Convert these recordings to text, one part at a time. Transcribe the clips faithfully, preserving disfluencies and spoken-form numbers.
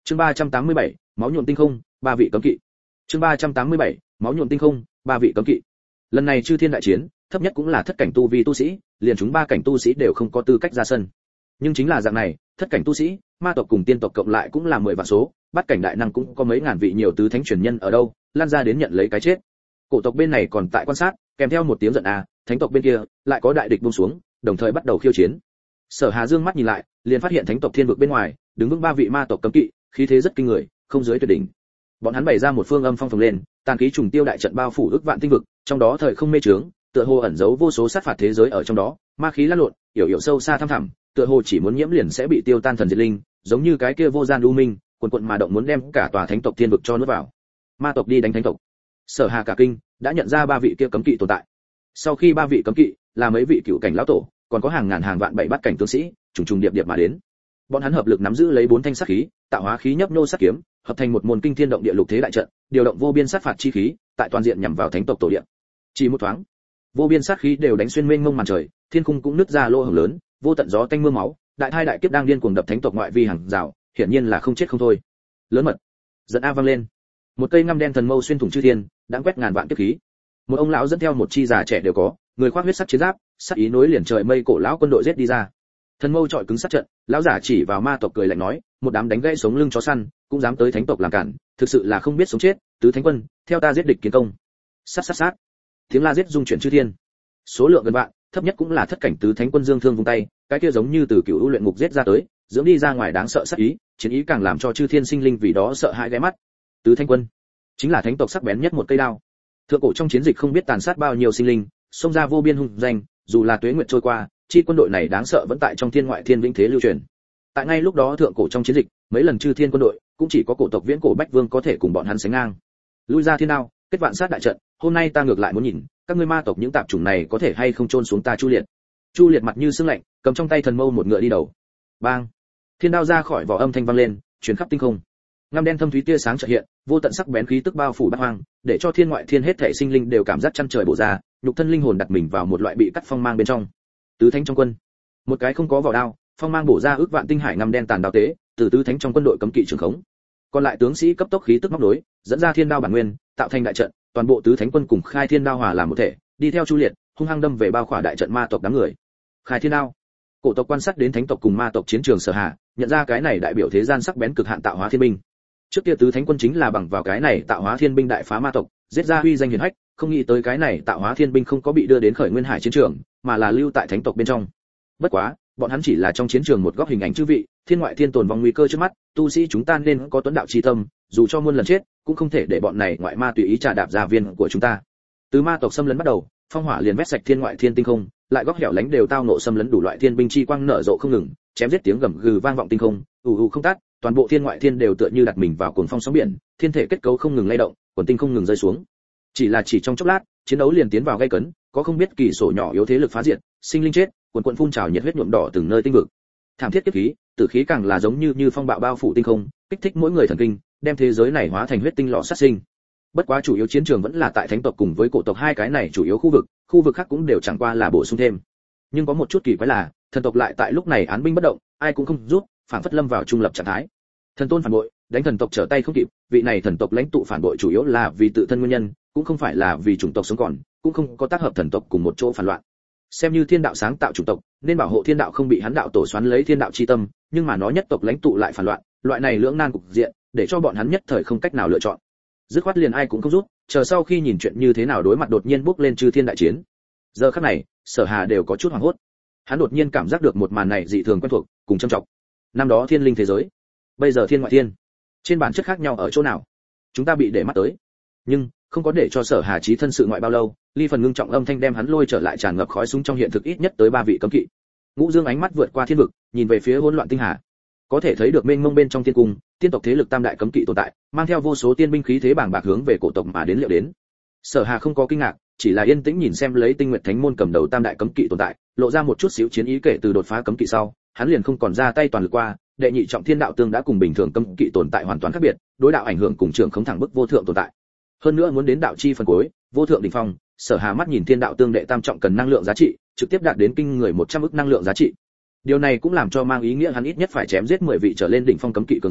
Chương ba trăm tám mươi bảy, máu nhuộm tinh không, ba vị cấm kỵ. Chương ba trăm tám mươi bảy, máu nhuộm tinh không, ba vị cấm kỵ. Lần này chư thiên đại chiến, thấp nhất cũng là thất cảnh tu vi tu sĩ, liền chúng ba cảnh tu sĩ đều không có tư cách ra sân. Nhưng chính là dạng này, thất cảnh tu sĩ, ma tộc cùng tiên tộc cộng lại cũng là mười vạn số, bát cảnh đại năng cũng có mấy ngàn vị nhiều tứ thánh truyền nhân ở đâu, lan ra đến nhận lấy cái chết. Cổ tộc bên này còn tại quan sát, kèm theo một tiếng giận a, thánh tộc bên kia lại có đại địch buông xuống, đồng thời bắt đầu khiêu chiến. Sở Hà dương mắt nhìn lại, liền phát hiện thánh tộc thiên vực bên ngoài, đứng vững ba vị ma tộc cấm kỵ, khí thế rất kinh người, không dưới tuyệt đỉnh. Bọn hắn bày ra một phương âm phong phồng lên, tàn khí trùng tiêu đại trận bao phủ ức vạn tinh vực, trong đó thời không mê trướng, tựa hồ ẩn giấu vô số sát phạt thế giới ở trong đó, ma khí lăn lộn, hiểu hiểu sâu xa thăm thẳm, tựa hồ chỉ muốn nhiễm liền sẽ bị tiêu tan thần diệt linh, giống như cái kia vô gian u minh, quần quần mà động muốn đem cả tòa thánh tộc thiên vực cho nuốt vào. Ma tộc đi đánh thánh tộc. Sở Hà cả kinh, đã nhận ra ba vị kia cấm kỵ tồn tại. Sau khi ba vị cấm kỵ, là mấy vị cựu cảnh lão tổ, còn có hàng ngàn hàng vạn bảy bát cảnh tướng sĩ, trùng trùng điệp điệp mà đến. Bọn hắn hợp lực nắm giữ lấy bốn thanh sát khí, tạo hóa khí nhấp nhô sát kiếm, hợp thành một môn kinh thiên động địa lục thế đại trận, điều động vô biên sát phạt chi khí, tại toàn diện nhằm vào thánh tộc tổ địa. Chỉ một thoáng, vô biên sát khí đều đánh xuyên mênh mông màn trời, thiên khung cũng nứt ra lỗ hổng lớn, vô tận gió tanh mưa máu, đại thai đại kiếp đang điên cuồng đập thánh tộc ngoại vi hàng rào, hiển nhiên là không chết không thôi. Lớn mật, giận a vang lên. Một cây ngăm đen thần mâu xuyên thủng chư thiên, đã quét ngàn vạn kiếp khí. Một ông lão dẫn theo một chi già trẻ đều có, người khoác huyết sắc chiến giáp, sắc ý nối liền trời mây cổ lão quân đội giết đi ra. Thần mâu trọi cứng sát trận, lão giả chỉ vào ma tộc cười lạnh nói, một đám đánh gãy sống lưng chó săn, cũng dám tới thánh tộc làm cản, thực sự là không biết sống chết, tứ thánh quân, theo ta giết địch kiến công. Sát sát sát. Tiếng la giết dung chuyển chư thiên. Số lượng gần vạn, thấp nhất cũng là thất cảnh tứ thánh quân dương thương vung tay, cái kia giống như từ cựu u luyện ngục giết ra tới, dưỡng đi ra ngoài đáng sợ sát ý, chiến ý càng làm cho chư thiên sinh linh vì đó sợ hãi ghé mắt. Tứ thánh quân, chính là thánh tộc sắc bén nhất một cây đao. Thượng cổ trong chiến dịch không biết tàn sát bao nhiêu sinh linh, xông ra vô biên hung danh, dù là tuế nguyệt trôi qua, chi quân đội này đáng sợ vẫn tại trong thiên ngoại thiên vĩnh thế lưu truyền. Tại ngay lúc đó thượng cổ trong chiến dịch, mấy lần chư thiên quân đội, cũng chỉ có cổ tộc viễn cổ bách vương có thể cùng bọn hắn sánh ngang. Lui ra thiên đao, kết vạn sát đại trận, hôm nay ta ngược lại muốn nhìn, các ngươi ma tộc những tạp chủng này có thể hay không chôn xuống ta Chu Liệt. Chu Liệt mặt như sương lạnh, cầm trong tay thần mâu một ngựa đi đầu. Bang! Thiên đao ra khỏi vỏ âm thanh vang lên, truyền khắp tinh không. Ngăm đen thâm thúy tia sáng chợt hiện, vô tận sắc bén khí tức bao phủ bát hoang, để cho thiên ngoại thiên hết thảy sinh linh đều cảm giác chăn trời bổ ra, nhục thân linh hồn đặt mình vào một loại bị cắt phong mang bên trong. Tứ thánh trong quân, một cái không có vỏ đao, phong mang bổ ra ước vạn tinh hải ngăm đen tàn đao tế, từ tứ thánh trong quân đội cấm kỵ trường khống. Còn lại tướng sĩ cấp tốc khí tức móc đối, dẫn ra thiên đao bản nguyên, tạo thành đại trận, toàn bộ tứ thánh quân cùng khai thiên đao hòa làm một thể, đi theo Chu Liệt, hung hăng đâm về bao khỏa đại trận ma tộc đám người. Khai thiên đao. Cổ tộc quan sát đến thánh tộc cùng ma tộc chiến trường Sở Hà, nhận ra cái này đại biểu thế gian sắc bén cực hạn tạo hóa thiên binh. Trước kia tứ thánh quân chính là bằng vào cái này tạo hóa thiên binh đại phá ma tộc, giết ra uy danh hiển hách, không nghĩ tới cái này tạo hóa thiên binh không có bị đưa đến khởi nguyên hải chiến trường, mà là lưu tại thánh tộc bên trong. Bất quá, bọn hắn chỉ là trong chiến trường một góc hình ảnh chư vị, thiên ngoại thiên tồn vong nguy cơ trước mắt, tu sĩ chúng ta nên có tuấn đạo chi tâm, dù cho muôn lần chết, cũng không thể để bọn này ngoại ma tùy ý trà đạp gia viên của chúng ta. Từ ma tộc xâm lấn bắt đầu, phong hỏa liền vét sạch thiên ngoại thiên tinh không, lại góc hẻo lánh đều tao nộ xâm lấn đủ loại thiên binh chi quang nở rộ không ngừng, chém giết tiếng gầm gừ vang vọng tinh không, ù ù không tắt, toàn bộ thiên ngoại thiên đều tựa như đặt mình vào cuồng phong sóng biển, thiên thể kết cấu không ngừng lay động, quần tinh không ngừng rơi xuống. Chỉ là chỉ trong chốc lát, chiến đấu liền tiến vào gay cấn, có không biết kỳ sổ nhỏ yếu thế lực phá diệt, sinh linh chết, quần quần phun trào nhiệt huyết nhuộm đỏ từng nơi tinh vực. Thảm thiết kiếp khí, tử khí càng là giống như như phong bạo bao phủ tinh không, kích thích mỗi người thần kinh, đem thế giới này hóa thành huyết tinh lọ sát sinh. Bất quá chủ yếu chiến trường vẫn là tại thánh tộc cùng với cổ tộc hai cái này chủ yếu khu vực, khu vực khác cũng đều chẳng qua là bổ sung thêm. Nhưng có một chút kỳ quái là, thần tộc lại tại lúc này án binh bất động, ai cũng không rút, phản phất lâm vào trung lập trạng thái. Thần tôn phản bội, đánh thần tộc trở tay không kịp, vị này thần tộc lãnh tụ phản bội chủ yếu là vì tự thân nguyên nhân, cũng không phải là vì chủng tộc sống còn, cũng không có tác hợp thần tộc cùng một chỗ phản loạn. Xem như thiên đạo sáng tạo chủng tộc, nên bảo hộ thiên đạo không bị hắn đạo tổ xoắn lấy thiên đạo chi tâm, nhưng mà nó nhất tộc lãnh tụ lại phản loạn, loại này lưỡng nan cục diện, để cho bọn hắn nhất thời không cách nào lựa chọn. Dứt khoát liền ai cũng không rút, chờ sau khi nhìn chuyện như thế nào đối mặt đột nhiên bước lên chư thiên đại chiến. Giờ khắc này, Sở Hà đều có chút hoảng hốt. Hắn đột nhiên cảm giác được một màn này dị thường quen thuộc, cùng trầm trọng. Năm đó thiên linh thế giới, bây giờ thiên ngoại thiên, trên bản chất khác nhau ở chỗ nào? Chúng ta bị để mắt tới. Nhưng không có để cho Sở Hà trí thân sự ngoại bao lâu, ly phần ngưng trọng âm thanh đem hắn lôi trở lại tràn ngập khói súng trong hiện thực ít nhất tới ba vị cấm kỵ. Ngũ Dương ánh mắt vượt qua thiên vực, nhìn về phía hỗn loạn tinh hà. Có thể thấy được mênh mông bên trong thiên cung, tiên tộc thế lực tam đại cấm kỵ tồn tại, mang theo vô số tiên binh khí thế bàng bạc hướng về cổ tộc mà đến liệu đến. Sở Hà không có kinh ngạc, chỉ là yên tĩnh nhìn xem lấy Tinh Nguyệt Thánh môn cầm đầu tam đại cấm kỵ tồn tại, lộ ra một chút xíu chiến ý kể từ đột phá cấm kỵ sau, hắn liền không còn ra tay toàn lực qua, đệ nhị trọng thiên đạo tương đã cùng bình thường cấm kỵ tồn tại hoàn toàn khác biệt, đối đạo ảnh hưởng cùng trưởng không thẳng bức vô thượng tồn tại. Hơn nữa muốn đến đạo chi phần cuối, vô thượng đỉnh phong, Sở Hà mắt nhìn thiên đạo tương đệ tam trọng cần năng lượng giá trị, trực tiếp đạt đến kinh người một trăm ức năng lượng giá trị. Điều này cũng làm cho mang ý nghĩa hắn ít nhất phải chém giết mười vị trở lên đỉnh phong cấm kỵ cường giả,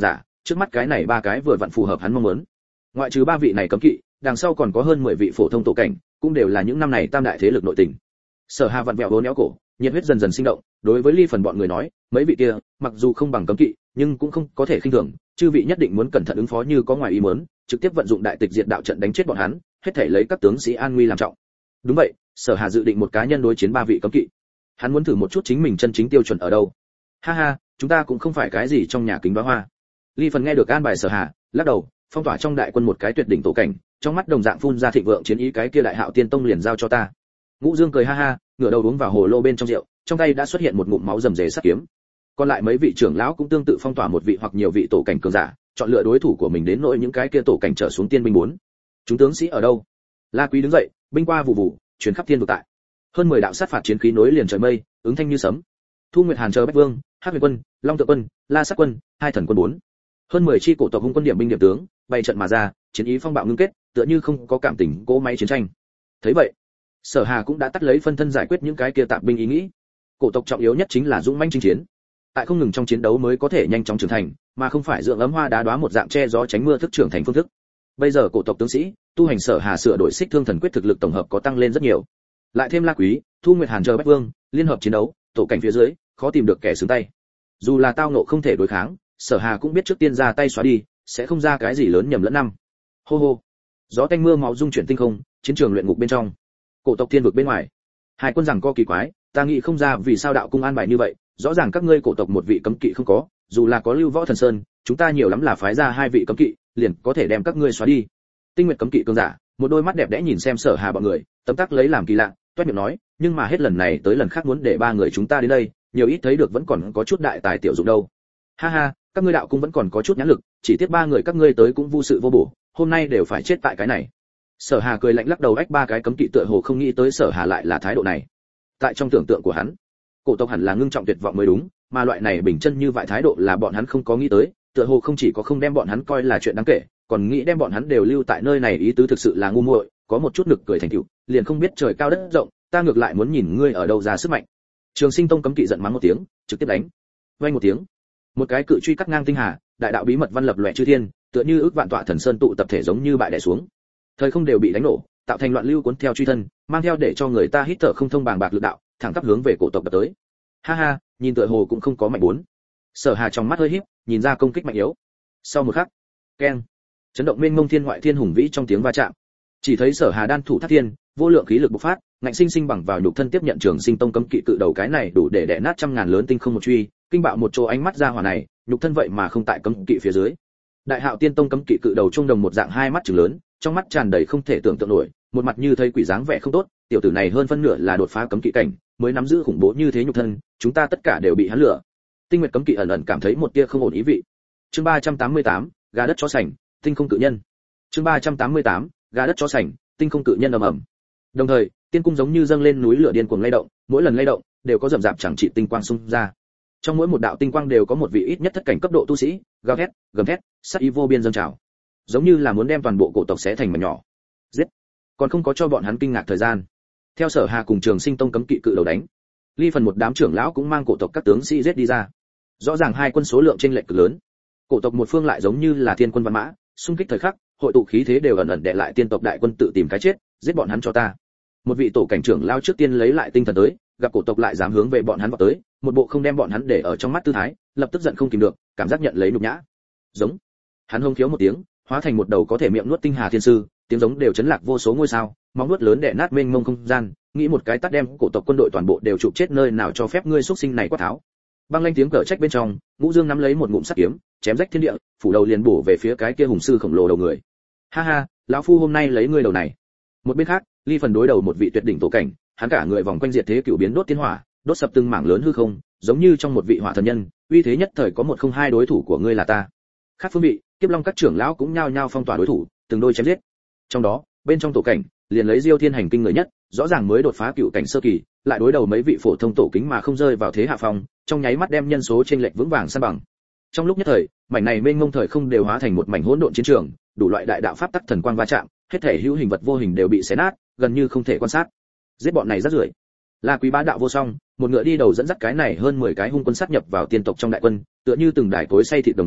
trước mắt cái này ba cái vừa vặn phù hợp hắn mong muốn. Ngoại trừ ba vị này cấm kỵ, đằng sau còn có hơn mười vị phổ thông tổ cảnh, cũng đều là những năm này tam đại thế lực nội tình. Sở Hà vặn vẹo vốn éo cổ, nhiệt huyết dần dần sinh động, đối với Ly Phần bọn người nói, mấy vị kia, mặc dù không bằng cấm kỵ, nhưng cũng không có thể khinh thường, chư vị nhất định muốn cẩn thận ứng phó như có ngoài ý muốn, trực tiếp vận dụng đại tịch diệt đạo trận đánh chết bọn hắn, hết thảy lấy các tướng sĩ an nguy làm trọng. Đúng vậy, Sở Hà dự định một cá nhân đối chiến ba vị cấm kỵ. Hắn muốn thử một chút chính mình chân chính tiêu chuẩn ở đâu. Ha ha, chúng ta cũng không phải cái gì trong nhà kính đóa hoa. Ly Phần nghe được an bài Sở Hà, lắc đầu, phong tỏa trong đại quân một cái tuyệt đỉnh tổ cảnh, trong mắt đồng dạng phun ra thịnh vượng chiến ý, cái kia Đại Hạo Tiên Tông liền giao cho ta. Ngũ Dương cười ha ha, ngửa đầu uống vào hồ lô bên trong rượu, trong tay đã xuất hiện một ngụm máu rầm rề sắc kiếm. Còn lại mấy vị trưởng lão cũng tương tự phong tỏa một vị hoặc nhiều vị tổ cảnh cường giả, chọn lựa đối thủ của mình đến nỗi những cái kia tổ cảnh trở xuống tiên binh bốn. Chúng tướng sĩ ở đâu? La Quý đứng dậy, binh qua vụ vụ, truyền khắp thiên vực tại. Hơn mười đạo sát phạt chiến khí nối liền trời mây, ứng thanh như sấm. Thu Nguyệt Hàn chờ Bách Vương, Hắc Huyền Quân, Long Tự Quân, La Sát Quân, hai thần quân bốn. Hơn mười chi cổ tộc hung quân điểm binh điểm tướng, bày trận mà ra, chiến ý phong bạo ngưng kết, tựa như không có cảm tình cỗ máy chiến tranh. Thấy vậy, Sở Hà cũng đã tắt lấy phân thân giải quyết những cái kia tạp binh ý nghĩ. Cổ tộc trọng yếu nhất chính là dũng mãnh chinh chiến. Tại không ngừng trong chiến đấu mới có thể nhanh chóng trưởng thành, mà không phải dưỡng ấm hoa đá đóa một dạng che gió tránh mưa thức trưởng thành phương thức. Bây giờ cổ tộc tướng sĩ, tu hành Sở Hà sửa đổi xích thương thần quyết thực lực tổng hợp có tăng lên rất nhiều. Lại thêm La Quý, Thu Nguyệt Hàn chờ Bách Vương, liên hợp chiến đấu, tổ cảnh phía dưới, khó tìm được kẻ xứng tay. Dù là tao nộ không thể đối kháng, Sở Hà cũng biết trước tiên ra tay xóa đi, sẽ không ra cái gì lớn nhầm lẫn năm. Hô hô. Gió tanh mưa máu dung chuyển tinh không, chiến trường luyện ngục bên trong. Cổ tộc thiên vực bên ngoài. Hai quân rằng co kỳ quái, ta nghĩ không ra vì sao đạo cung an bài như vậy, rõ ràng các ngươi cổ tộc một vị cấm kỵ không có, dù là có Lưu Võ Thần Sơn, chúng ta nhiều lắm là phái ra hai vị cấm kỵ, liền có thể đem các ngươi xóa đi. Tinh Nguyệt cấm kỵ cường giả, một đôi mắt đẹp đẽ nhìn xem Sở Hà bọn người, tấm tắc lấy làm kỳ lạ, toét miệng nói, nhưng mà hết lần này tới lần khác muốn để ba người chúng ta đến đây, nhiều ít thấy được vẫn còn có chút đại tài tiểu dụng đâu. Ha ha, các ngươi đạo cung vẫn còn có chút nhãn lực, chỉ tiếc ba người các ngươi tới cũng vô sự vô bổ, hôm nay đều phải chết tại cái này. Sở Hà cười lạnh lắc đầu, ách ba cái cấm kỵ tựa hồ không nghĩ tới Sở Hà lại là thái độ này. Tại trong tưởng tượng của hắn, cổ tộc hẳn là ngưng trọng tuyệt vọng mới đúng, mà loại này bình chân như vậy thái độ là bọn hắn không có nghĩ tới, tựa hồ không chỉ có không đem bọn hắn coi là chuyện đáng kể, còn nghĩ đem bọn hắn đều lưu tại nơi này, ý tứ thực sự là ngu muội, có một chút nực cười thành tựu, liền không biết trời cao đất rộng, ta ngược lại muốn nhìn ngươi ở đâu ra sức mạnh. Trường Sinh Tông cấm kỵ giận mắng một tiếng, trực tiếp đánh. Vang một tiếng, một cái cự truy cắt ngang tinh hà, đại đạo bí mật văn lập loè chư thiên, tựa như ước vạn tọa thần sơn tụ tập thể giống như bại đè xuống. Thời không đều bị đánh nổ, tạo thành loạn lưu cuốn theo truy thân, mang theo để cho người ta hít thở không thông bàng bạc lực đạo, thẳng tắp hướng về cổ tộc đập tới. Ha ha, nhìn tựa hồ cũng không có mạnh bốn. Sở Hà trong mắt hơi híp, nhìn ra công kích mạnh yếu. Sau một khắc, keng, chấn động mênh mông thiên ngoại thiên hùng vĩ trong tiếng va chạm. Chỉ thấy Sở Hà đan thủ thác thiên, vô lượng khí lực bộc phát, ngạnh sinh sinh bằng vào nhục thân tiếp nhận Trường Sinh Tông cấm kỵ cự đầu, cái này đủ để đè nát trăm ngàn lớn tinh không một truy, kinh bạo một chỗ ánh mắt ra hỏa này, nhục thân vậy mà không tại cấm kỵ phía dưới. Đại Hạo Tiên Tông cấm kỵ cự đầu trung đồng một dạng hai mắt trừng lớn, trong mắt tràn đầy không thể tưởng tượng nổi, một mặt như thấy quỷ dáng vẻ không tốt, tiểu tử này hơn phân nửa là đột phá cấm kỵ cảnh, mới nắm giữ khủng bố như thế nhục thân, chúng ta tất cả đều bị hắn lừa. Tinh Nguyệt cấm kỵ ẩn ẩn cảm thấy một tia không ổn ý vị. Chương ba trăm tám mươi tám, gà đất chó sành, tinh không cự nhân. Chương ba trăm tám mươi tám, gà đất chó sành, tinh không cự nhân ầm ầm. Đồng thời, tiên cung giống như dâng lên núi lửa điên cuồng lay động, mỗi lần lay động đều có rầm rạp chẳng trị tinh quang xung ra. Trong mỗi một đạo tinh quang đều có một vị ít nhất thất cảnh cấp độ tu sĩ, gào thét, gầm thét, sát ý vô biên dâng trào, giống như là muốn đem toàn bộ cổ tộc xé thành mảnh nhỏ. Giết! Còn không có cho bọn hắn kinh ngạc thời gian. Theo Sở Hà cùng Trường Sinh Tông cấm kỵ cự đầu đánh, Ly Phần một đám trưởng lão cũng mang cổ tộc các tướng sĩ giết đi ra. Rõ ràng hai quân số lượng chênh lệch cực lớn. Cổ tộc một phương lại giống như là thiên quân văn mã, xung kích thời khắc, hội tụ khí thế đều ẩn ẩn đè lại tiên tộc đại quân tự tìm cái chết, giết bọn hắn cho ta. Một vị tổ cảnh trưởng lao trước tiên lấy lại tinh thần tới, gặp cổ tộc lại dám hướng về bọn hắn vọt tới, một bộ không đem bọn hắn để ở trong mắt tư thái, lập tức giận không kìm được, cảm giác nhận lấy nhục nhã. Giống. Hắn hông khiếu một tiếng, hóa thành một đầu có thể miệng nuốt tinh hà thiên sư, tiếng giống đều chấn lạc vô số ngôi sao, móng nuốt lớn đè nát mênh mông không gian, nghĩ một cái tát đem cổ tộc quân đội toàn bộ đều chụp chết, nơi nào cho phép ngươi xuất sinh này quát tháo. Băng lanh tiếng cờ trách bên trong, Ngũ Dương nắm lấy một ngụm sắt kiếm, chém rách thiên địa, phủ đầu liền bổ về phía cái kia hùng sư khổng lồ đầu người. Ha ha, lão phu hôm nay lấy ngươi đầu này. Một bên khác, Ly Phần đối đầu một vị tuyệt đỉnh tổ cảnh, hắn cả người vòng quanh diệt thế cửu biến đốt thiên hỏa, đốt sập từng mảng lớn hư không, giống như trong một vị hỏa thần nhân, uy thế nhất thời có một không hai đối thủ của ngươi là ta. Khác phương vị, Kiếp Long các trưởng lão cũng nhao nhao phong tỏa đối thủ, từng đôi chém giết. Trong đó, bên trong tổ cảnh, liền lấy Diêu Thiên hành kinh người nhất, rõ ràng mới đột phá cựu cảnh sơ kỳ, lại đối đầu mấy vị phổ thông tổ kính mà không rơi vào thế hạ phong, trong nháy mắt đem nhân số chênh lệch vững vàng san bằng. Trong lúc nhất thời, mảnh này mênh mông thời không đều hóa thành một mảnh hỗn độn chiến trường, đủ loại đại đạo pháp tắc thần quang va chạm, hết thể hữu hình vật vô hình đều bị xé nát, gần như không thể quan sát. Giết bọn này rất rưởi. La Quý bá đạo vô song, một ngựa đi đầu dẫn dắt cái này hơn mười cái hung quân sát nhập vào tiên tộc trong đại quân, tựa như từng đài cối xay thịt đồng dạng,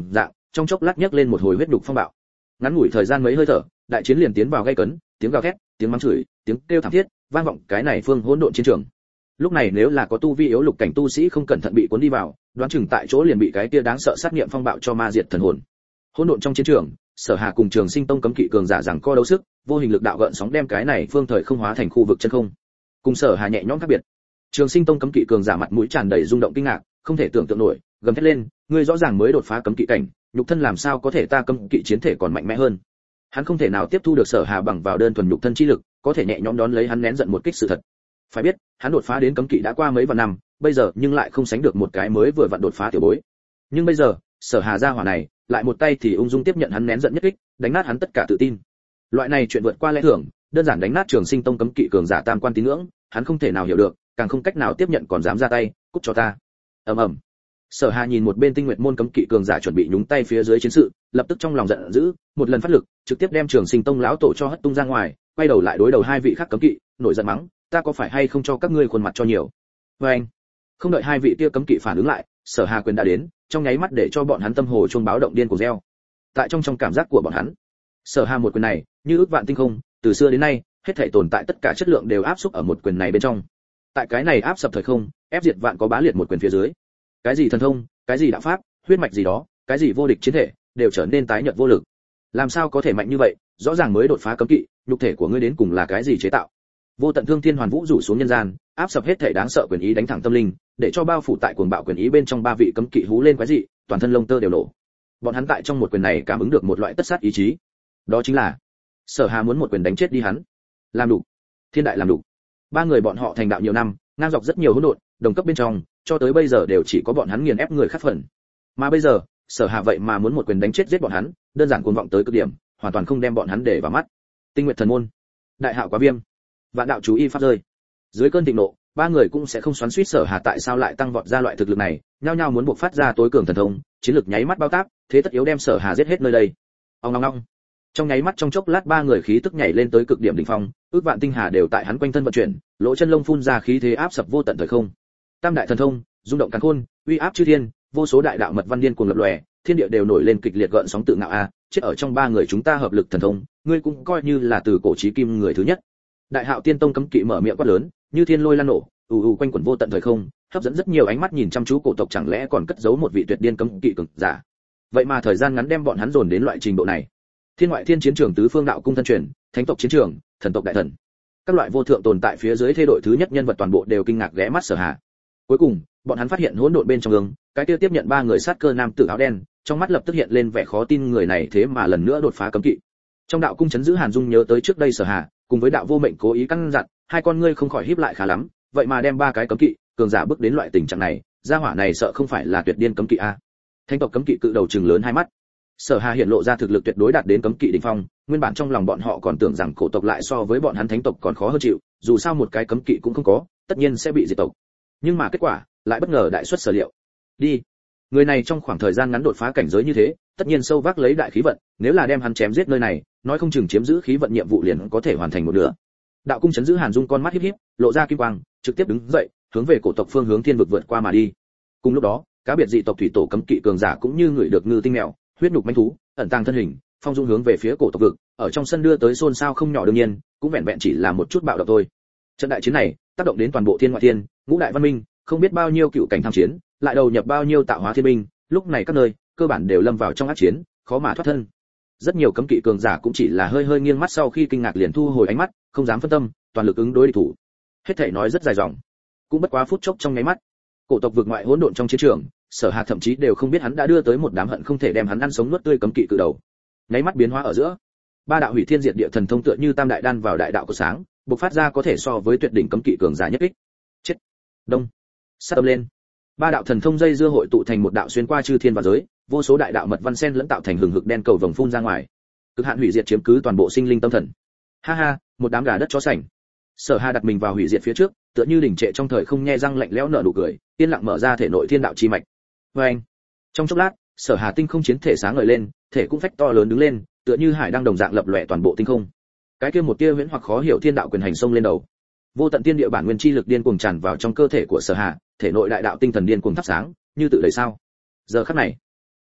trong chốc lát nhấc lên một hồi huyết đục phong bạo. Ngắn ngủi thời gian mấy hơi thở, đại chiến liền tiến vào gay cấn, tiếng gào thét, tiếng mắng chửi, tiếng kêu thảm thiết, vang vọng cái này phương hỗn độn chiến trường. Lúc này nếu là có tu vi yếu lục cảnh tu sĩ không cẩn thận bị cuốn đi vào, đoán chừng tại chỗ liền bị cái kia đáng sợ sát nghiệm phong bạo cho ma diệt thần hồn. Hỗn độn trong chiến trường, Sở Hà cùng Trường Sinh Tông cấm kỵ cường giả giằng co đấu sức, vô hình lực đạo gợn sóng đem cái này phương thời không hóa thành khu vực chân không. Cùng Sở Hà nhẹ nhõm khác biệt. Trường Sinh Tông cấm kỵ cường giả mặt mũi tràn đầy rung động kinh ngạc, không thể tưởng tượng nổi, gầm thét lên, ngươi rõ ràng mới đột phá cấm kỵ cảnh, nhục thân làm sao có thể ta cấm kỵ chiến thể còn mạnh mẽ hơn. Hắn không thể nào tiếp thu được Sở Hà bằng vào đơn thuần nhục thân chi lực, có thể nhẹ nhõm đón lấy hắn nén giận một kích sự thật. Phải biết, hắn đột phá đến cấm kỵ đã qua mấy vạn năm, bây giờ nhưng lại không sánh được một cái mới vừa vặn đột phá tiểu bối. Nhưng bây giờ, Sở Hà gia hỏa này, lại một tay thì ung dung tiếp nhận hắn nén giận nhất kích, đánh nát hắn tất cả tự tin. Loại này chuyện vượt qua lẽ thường, đơn giản đánh nát Trường Sinh Tông cấm kỵ cường giả tam quan tín ngưỡng, hắn không thể nào hiểu được, càng không cách nào tiếp nhận còn dám ra tay, cút cho ta. Ầm ầm. Sở Hà nhìn một bên Tinh Nguyệt môn cấm kỵ cường giả chuẩn bị nhúng tay phía dưới chiến sự, lập tức trong lòng giận dữ, một lần phát lực, trực tiếp đem Trường Sinh Tông lão tổ cho hất tung ra ngoài, quay đầu lại đối đầu hai vị khác cấm kỵ, nổi giận mắng, ta có phải hay không cho các ngươi khuôn mặt cho nhiều. Và anh, không đợi hai vị kia cấm kỵ phản ứng lại, Sở Hà quyền đã đến, trong nháy mắt để cho bọn hắn tâm hồ chuông báo động điên cuồng reo. Tại trong trong cảm giác của bọn hắn, Sở Hà một quyền này, như ước vạn tinh không, từ xưa đến nay, hết thảy tồn tại tất cả chất lượng đều áp xúc ở một quyền này bên trong. Tại cái này áp sập thời không, ép diệt vạn có bá liệt một quyền phía dưới. Cái gì thần thông, cái gì đạo pháp, huyết mạch gì đó, cái gì vô địch chiến thể, đều trở nên tái nhợt vô lực. Làm sao có thể mạnh như vậy, rõ ràng mới đột phá cấm kỵ, nhục thể của ngươi đến cùng là cái gì chế tạo? Vô tận thương thiên hoàn vũ rủ xuống nhân gian, áp sập hết thể đáng sợ quyền ý đánh thẳng tâm linh, để cho bao phủ tại cuồng bạo quyền ý bên trong ba vị cấm kỵ hú lên quái dị, toàn thân lông tơ đều nổ. Bọn hắn tại trong một quyền này cảm ứng được một loại tất sát ý chí. Đó chính là Sở Hà muốn một quyền đánh chết đi hắn. Làm đủ. Thiên đại làm đủ. Ba người bọn họ thành đạo nhiều năm, ngang dọc rất nhiều hỗn độn, đồng cấp bên trong, cho tới bây giờ đều chỉ có bọn hắn nghiền ép người khác phần. Mà bây giờ, Sở Hà vậy mà muốn một quyền đánh chết giết bọn hắn, đơn giản cuồng vọng tới cực điểm, hoàn toàn không đem bọn hắn để vào mắt. Tinh Nguyệt thần môn, Đại Hạo Quá Viêm, Vạn đạo chú y pháp rơi. Dưới cơn thịnh nộ, ba người cũng sẽ không xoắn xuýt Sở Hà tại sao lại tăng vọt ra loại thực lực này, nhao nhao muốn buộc phát ra tối cường thần thông, chiến lực nháy mắt bao táp, thế tất yếu đem Sở Hà giết hết nơi đây. Ong ong ong. Trong nháy mắt trong chốc lát ba người khí tức nhảy lên tới cực điểm đỉnh phong, ước vạn tinh hà đều tại hắn quanh thân vận chuyển, lỗ chân lông phun ra khí thế áp sập vô tận thời không. Tam đại thần thông, rung động càn khôn, uy áp chư thiên, vô số đại đạo mật văn điên cuồng lập lòe, thiên địa đều nổi lên kịch liệt gợn sóng tự ngạo a, chết ở trong ba người chúng ta hợp lực thần thông, ngươi cũng coi như là từ cổ chí kim người thứ nhất. Đại Hạo Tiên Tông cấm kỵ mở miệng quát lớn, như thiên lôi lan nổ, ù ù quanh quẩn vô tận thời không, hấp dẫn rất nhiều ánh mắt nhìn chăm chú cổ tộc, chẳng lẽ còn cất giấu một vị tuyệt điên cấm kỵ cường giả. Vậy mà thời gian ngắn đem bọn hắn dồn đến loại trình độ này. Thiên ngoại thiên chiến trường tứ phương đạo cung thân truyền, thánh tộc chiến trường, thần tộc đại thần. Các loại vô thượng tồn tại phía dưới thế đội thứ nhất nhân vật toàn bộ đều kinh ngạc ghé mắt Sở Hà. Cuối cùng, bọn hắn phát hiện hỗn độn bên trong gương, cái kia tiếp nhận ba người sát cơ nam tử áo đen, trong mắt lập tức hiện lên vẻ khó tin, người này thế mà lần nữa đột phá cấm kỵ. Trong đạo cung chấn giữ Hàn Dung nhớ tới trước đây Sở Hà, cùng với đạo vô mệnh cố ý căn dặn, hai con ngươi không khỏi híp lại khá lắm, vậy mà đem ba cái cấm kỵ cường giả bước đến loại tình trạng này, gia hỏa này sợ không phải là tuyệt điên cấm kỵ a. Thánh tộc cấm kỵ cự đầu trừng lớn hai mắt. Sở Hà hiện lộ ra thực lực tuyệt đối đạt đến cấm kỵ đỉnh phong, nguyên bản trong lòng bọn họ còn tưởng rằng cổ tộc lại so với bọn hắn thánh tộc còn khó hơn chịu, dù sao một cái cấm kỵ cũng không có, tất nhiên sẽ bị diệt tộc. Nhưng mà kết quả lại bất ngờ đại xuất sở liệu. Đi, người này trong khoảng thời gian ngắn đột phá cảnh giới như thế, tất nhiên sâu vác lấy đại khí vận, nếu là đem hắn chém giết nơi này, nói không chừng chiếm giữ khí vận nhiệm vụ liền có thể hoàn thành một nửa. Đạo cung chấn giữ Hàn Dung con mắt híp híp, lộ ra kim quang, trực tiếp đứng dậy, hướng về cổ tộc phương hướng thiên vực vượt qua mà đi. Cùng lúc đó, cá biệt dị tộc thủy tổ cấm kỵ cường giả cũng như người được ngư tinh mèo, huyết nhục manh thú, ẩn tàng thân hình, phong dung hướng về phía cổ tộc vực, ở trong sân đưa tới xôn xao không nhỏ, đương nhiên, cũng vẹn vẹn chỉ là một chút bạo động thôi. Trận đại chiến này, tác động đến toàn bộ thiên ngoại thiên, ngũ đại văn minh, không biết bao nhiêu cựu cảnh tham chiến, lại đầu nhập bao nhiêu tạo hóa thiên binh, lúc này các nơi, cơ bản đều lâm vào trong ác chiến, khó mà thoát thân. Rất nhiều cấm kỵ cường giả cũng chỉ là hơi hơi nghiêng mắt sau khi kinh ngạc liền thu hồi ánh mắt, không dám phân tâm, toàn lực ứng đối địch thủ. Hết thảy nói rất dài dòng, cũng bất quá phút chốc trong nháy mắt. Cổ tộc vực ngoại hỗn độn trong chiến trường, Sở Hà thậm chí đều không biết hắn đã đưa tới một đám hận không thể đem hắn ăn sống nuốt tươi cấm kỵ cự đầu. Nháy mắt biến hóa ở giữa, ba đạo hủy thiên diệt địa thần thông tựa như tam đại đan vào đại đạo của sáng, bộc phát ra có thể so với tuyệt đỉnh cấm kỵ cường giả nhất kích. Chết. Đông. Sát tâm lên. Ba đạo thần thông dây dưa hội tụ thành một đạo xuyên qua chư thiên và giới, vô số đại đạo mật văn sen lẫn tạo thành hừng hực đen cầu vồng phun ra ngoài. Cực hạn hủy diệt chiếm cứ toàn bộ sinh linh tâm thần. Ha ha, một đám gà đất chó sành. Sở Hà đặt mình vào hủy diệt phía trước, tựa như đỉnh trệ trong thời không nhe răng lạnh lẽo nở nụ cười, yên lặng mở ra thể nội thiên đạo chi mạch. Và anh, trong chốc lát, Sở Hà tinh không chiến thể sáng ngời lên, thể cũng phách to lớn đứng lên, tựa như hải đang đồng dạng lập lòe toàn bộ tinh không. Cái kia một tia huyễn hoặc khó hiểu thiên đạo quyền hành xông lên đầu. Vô tận tiên địa bản nguyên chi lực điên cuồng tràn vào trong cơ thể của Sở Hà, thể nội đại đạo tinh thần điên cuồng thắp sáng, như tự đầy sao. Giờ khắc này,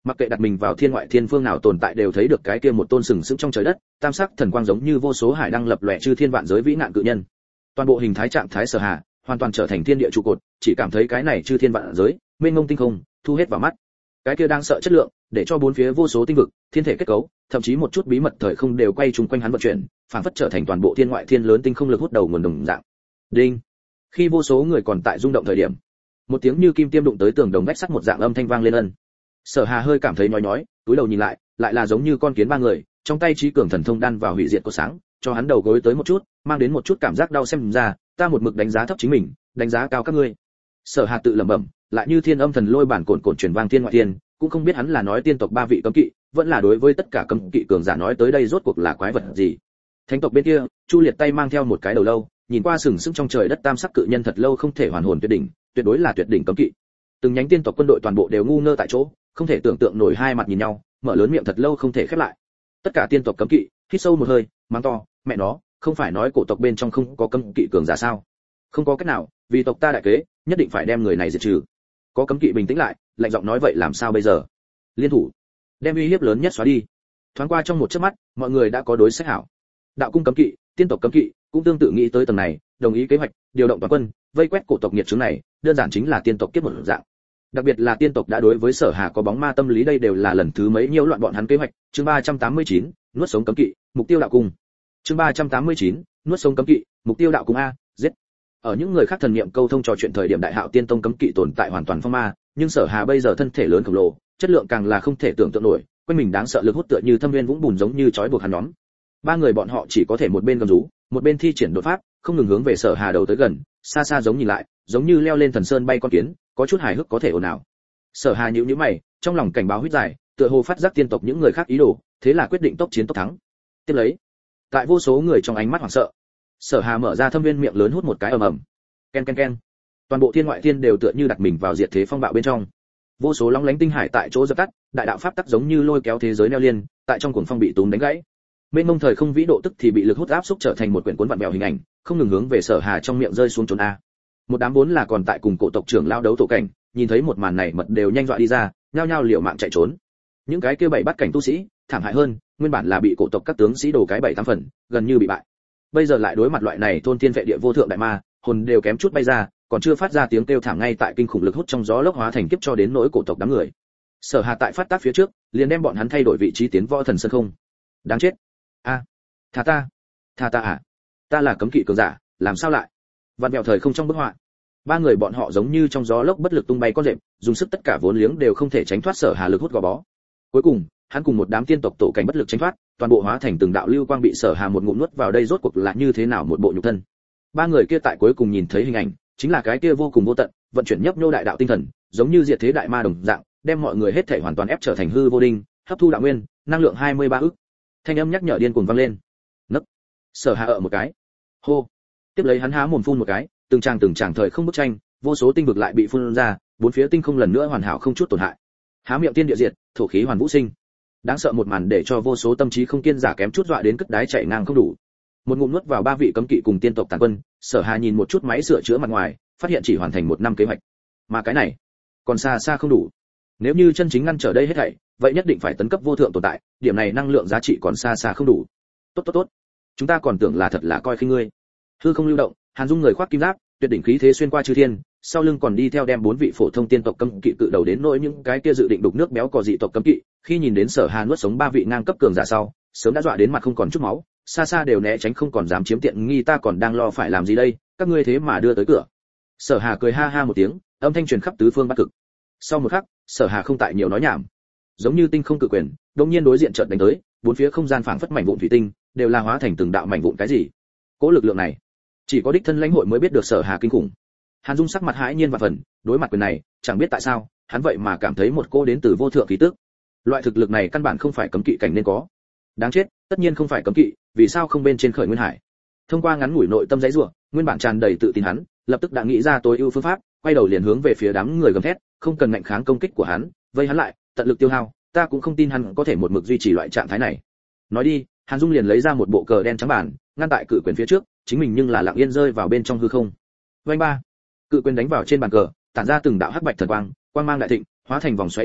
Mặc kệ đặt mình vào thiên ngoại thiên phương nào tồn tại đều thấy được cái kia một tôn sừng sững trong trời đất, tam sắc thần quang giống như vô số hải đăng lập lòe chư thiên vạn giới vĩ nạn cự nhân. Toàn bộ hình thái trạng thái Sở Hà, hoàn toàn trở thành thiên địa trụ cột, chỉ cảm thấy cái này chư thiên vạn giới, mênh mông tinh không, thu hết vào mắt. Cái kia đang sợ chất lượng, để cho bốn phía vô số tinh vực, thiên thể kết cấu, thậm chí một chút bí mật thời không đều quay chung quanh hắn vận chuyển, phảng phất trở thành toàn bộ thiên ngoại thiên lớn tinh không lực hút đầu nguồn đồng dạng. Đinh. Khi vô số người còn tại rung động thời điểm, một tiếng như kim tiêm đụng tới tường đồng vách sắt một dạng âm thanh vang lên ân. Sở Hà hơi cảm thấy nhói nhói, túi đầu nhìn lại, lại là giống như con kiến ba người, trong tay trí cường thần thông đan vào hủy diệt của sáng, cho hắn đầu gối tới một chút, mang đến một chút cảm giác đau xem ra, ta một mực đánh giá thấp chính mình, đánh giá cao các ngươi. Sở Hà tự lẩm bẩm, lại như thiên âm thần lôi bản cồn cồn truyền vang thiên ngoại thiên, cũng không biết hắn là nói tiên tộc ba vị cấm kỵ, vẫn là đối với tất cả cấm kỵ cường giả nói tới đây rốt cuộc là quái vật gì. Thánh tộc bên kia, Chu Liệt tay mang theo một cái đầu lâu, nhìn qua sừng sững trong trời đất tam sắc cự nhân thật lâu không thể hoàn hồn tuyệt đỉnh, tuyệt đối là tuyệt đỉnh cấm kỵ. Từng nhánh tiên tộc quân đội toàn bộ đều ngu ngơ tại chỗ, không thể tưởng tượng nổi hai mặt nhìn nhau, mở lớn miệng thật lâu không thể khép lại. Tất cả tiên tộc cấm kỵ hít sâu một hơi, mắng to, mẹ nó, không phải nói cổ tộc bên trong không có cấm kỵ cường giả sao? Không có cách nào, vì tộc ta đại kế, nhất định phải đem người này diệt trừ. Có cấm kỵ bình tĩnh lại, lạnh giọng nói vậy làm sao bây giờ? Liên thủ, đem uy hiếp lớn nhất xóa đi. Thoáng qua trong một chớp mắt, mọi người đã có đối sách hảo. Đạo cung cấm kỵ, tiên tộc cấm kỵ cũng tương tự nghĩ tới tầng này, đồng ý kế hoạch, điều động toàn quân, vây quét cổ tộc nghiệt chướng này, đơn giản chính là tiên tộc kiếp một dạng. Đặc biệt là tiên tộc đã đối với Sở Hà có bóng ma tâm lý, đây đều là lần thứ mấy nhiễu loạn bọn hắn kế hoạch. Chương ba trăm tám mươi chín, nuốt sống cấm kỵ, mục tiêu đạo cung. Chương ba trăm tám mươi chín, nuốt sống cấm kỵ, mục tiêu đạo cung a, giết. Ở những người khác thần niệm câu thông trò chuyện thời điểm Đại Hạo Tiên Tông cấm kỵ tồn tại hoàn toàn phong ma, nhưng Sở Hà bây giờ thân thể lớn khổng lồ, chất lượng càng là không thể tưởng tượng nổi, quanh mình đáng sợ lực hút tựa như thâm nguyên vũng bùn giống như trói buộc hắn nhóm. Ba người bọn họ chỉ có thể một bên gầm rú, một bên thi triển đột pháp, không ngừng hướng về Sở Hà đầu tới gần, xa xa giống nhìn lại, giống như leo lên thần sơn bay con kiến, có chút hài hước có thể ồn ào. Sở Hà nhíu nhíu mày, trong lòng cảnh báo huýt dài, tựa hồ phát giác tiên tộc những người khác ý đồ, thế là quyết định tốc chiến tốc thắng. Tiếp lấy, tại vô số người trong ánh mắt hoảng sợ, Sở Hà mở ra thâm viên miệng lớn hút một cái ầm ầm. Ken ken ken. Toàn bộ thiên ngoại thiên đều tựa như đặt mình vào diệt thế phong bạo bên trong. Vô số long lánh tinh hải tại chỗ dập tắt, đại đạo pháp tắc giống như lôi kéo thế giới neo liên, tại trong cuồng phong bị túm đánh gãy. Mênh mông thời không vĩ độ tức thì bị lực hút áp xúc trở thành một quyển cuốn vặn vẹo hình ảnh, không ngừng hướng về Sở Hà trong miệng rơi xuống trốn a. Một đám vốn là còn tại cùng cổ tộc trưởng lao đấu tổ cảnh, nhìn thấy một màn này mật đều nhanh dọa đi ra, nhao nhao liều mạng chạy trốn. Những cái kia bảy bắt cảnh tu sĩ, thảm hại hơn, nguyên bản là bị cổ tộc các tướng sĩ đồ cái bảy tám phần, gần như bị bại. Bây giờ lại đối mặt loại này thôn thiên vệ địa vô thượng đại ma, hồn đều kém chút bay ra, còn chưa phát ra tiếng kêu thảm ngay tại kinh khủng lực hút trong gió lốc hóa thành kiếp cho đến nỗi cổ tộc đám người. Sở Hà tại phát tác phía trước, liền đem bọn hắn thay đổi vị trí tiến võ thần sơn không. Đáng chết. A, à, tha ta, tha ta à? Ta là cấm kỵ cường giả, làm sao lại? Vạn vẹo thời không trong bức họa. Ba người bọn họ giống như trong gió lốc bất lực tung bay con rệp, dùng sức tất cả vốn liếng đều không thể tránh thoát Sở Hà lực hút gò bó. Cuối cùng, hắn cùng một đám tiên tộc tổ cảnh bất lực tránh thoát, toàn bộ hóa thành từng đạo lưu quang bị Sở Hà một ngụm nuốt vào, đây rốt cuộc là như thế nào một bộ nhục thân. Ba người kia tại cuối cùng nhìn thấy hình ảnh, chính là cái kia vô cùng vô tận, vận chuyển nhấp nhô đại đạo tinh thần, giống như diệt thế đại ma đồng dạng, đem mọi người hết thảy hoàn toàn ép trở thành hư vô đinh, hấp thu đạo nguyên, năng lượng hai mươi ba ức. Thanh âm nhắc nhở điên cuồng vang lên. Nấc. Sở Hà ở một cái. Hô. Tiếp lấy hắn há mồm phun một cái, từng tràng từng tràng thời không bức tranh, vô số tinh vực lại bị phun ra, bốn phía tinh không lần nữa hoàn hảo không chút tổn hại. Há miệng tiên địa diệt, thổ khí hoàn vũ sinh. Đáng sợ một màn để cho vô số tâm trí không kiên giả kém chút dọa đến cất đái chạy ngang không đủ. Một ngụm nuốt vào ba vị cấm kỵ cùng tiên tộc tàn quân, Sở Hà nhìn một chút máy sửa chữa mặt ngoài, phát hiện chỉ hoàn thành một năm kế hoạch. Mà cái này, còn xa xa không đủ. Nếu như chân chính ngăn trở đây hết thảy, vậy nhất định phải tấn cấp vô thượng tồn tại, điểm này năng lượng giá trị còn xa xa không đủ. Tốt tốt tốt, chúng ta còn tưởng là thật là coi khinh ngươi. Hư không lưu động, Hàn Dung người khoác kim giáp, tuyệt đỉnh khí thế xuyên qua chư thiên, sau lưng còn đi theo đem bốn vị phổ thông tiên tộc cấm kỵ cự đầu đến nỗi những cái kia dự định đục nước béo cò dị tộc cấm kỵ, khi nhìn đến Sở Hà nuốt sống ba vị ngang cấp cường giả sau, sớm đã dọa đến mặt không còn chút máu, xa xa đều né tránh không còn dám chiếm tiện nghi, ta còn đang lo phải làm gì đây, các ngươi thế mà đưa tới cửa. Sở Hà cười ha ha một tiếng, âm thanh truyền khắp tứ phương bát cực. Sau một khắc, Sở Hà không tại nhiều nói nhảm, giống như tinh không cự quyền, đột nhiên đối diện chợt đánh tới, bốn phía không gian phảng phất mảnh vụn thủy tinh, đều là hóa thành từng đạo mảnh vụn cái gì? Cố lực lượng này, chỉ có đích thân lãnh hội mới biết được Sở Hà kinh khủng. Hàn Dung sắc mặt hãi nhiên và phần, đối mặt quyền này, chẳng biết tại sao, hắn vậy mà cảm thấy một cô đến từ vô thượng khí tức. Loại thực lực này căn bản không phải cấm kỵ cảnh nên có. Đáng chết, tất nhiên không phải cấm kỵ, vì sao không bên trên khởi nguyên hải? Thông qua ngắn ngủi nội tâm dãy rủa, nguyên bản tràn đầy tự tin hắn, lập tức đã nghĩ ra tối ưu phương pháp, quay đầu liền hướng về phía đám người gầm thét, không cần ngạnh kháng công kích của hắn, vây hắn lại, tận lực tiêu hao, ta cũng không tin hắn có thể một mực duy trì loại trạng thái này. Nói đi, Hàn Dung liền lấy ra một bộ cờ đen trắng bản, ngăn tại cự quyền phía trước, chính mình nhưng là lặng yên rơi vào bên trong hư không. Vành ba, cự quyền đánh vào trên bàn cờ, tản ra từng đạo hắc bạch thần quang, quang mang đại thịnh, hóa thành vòng xoáy khủng bố,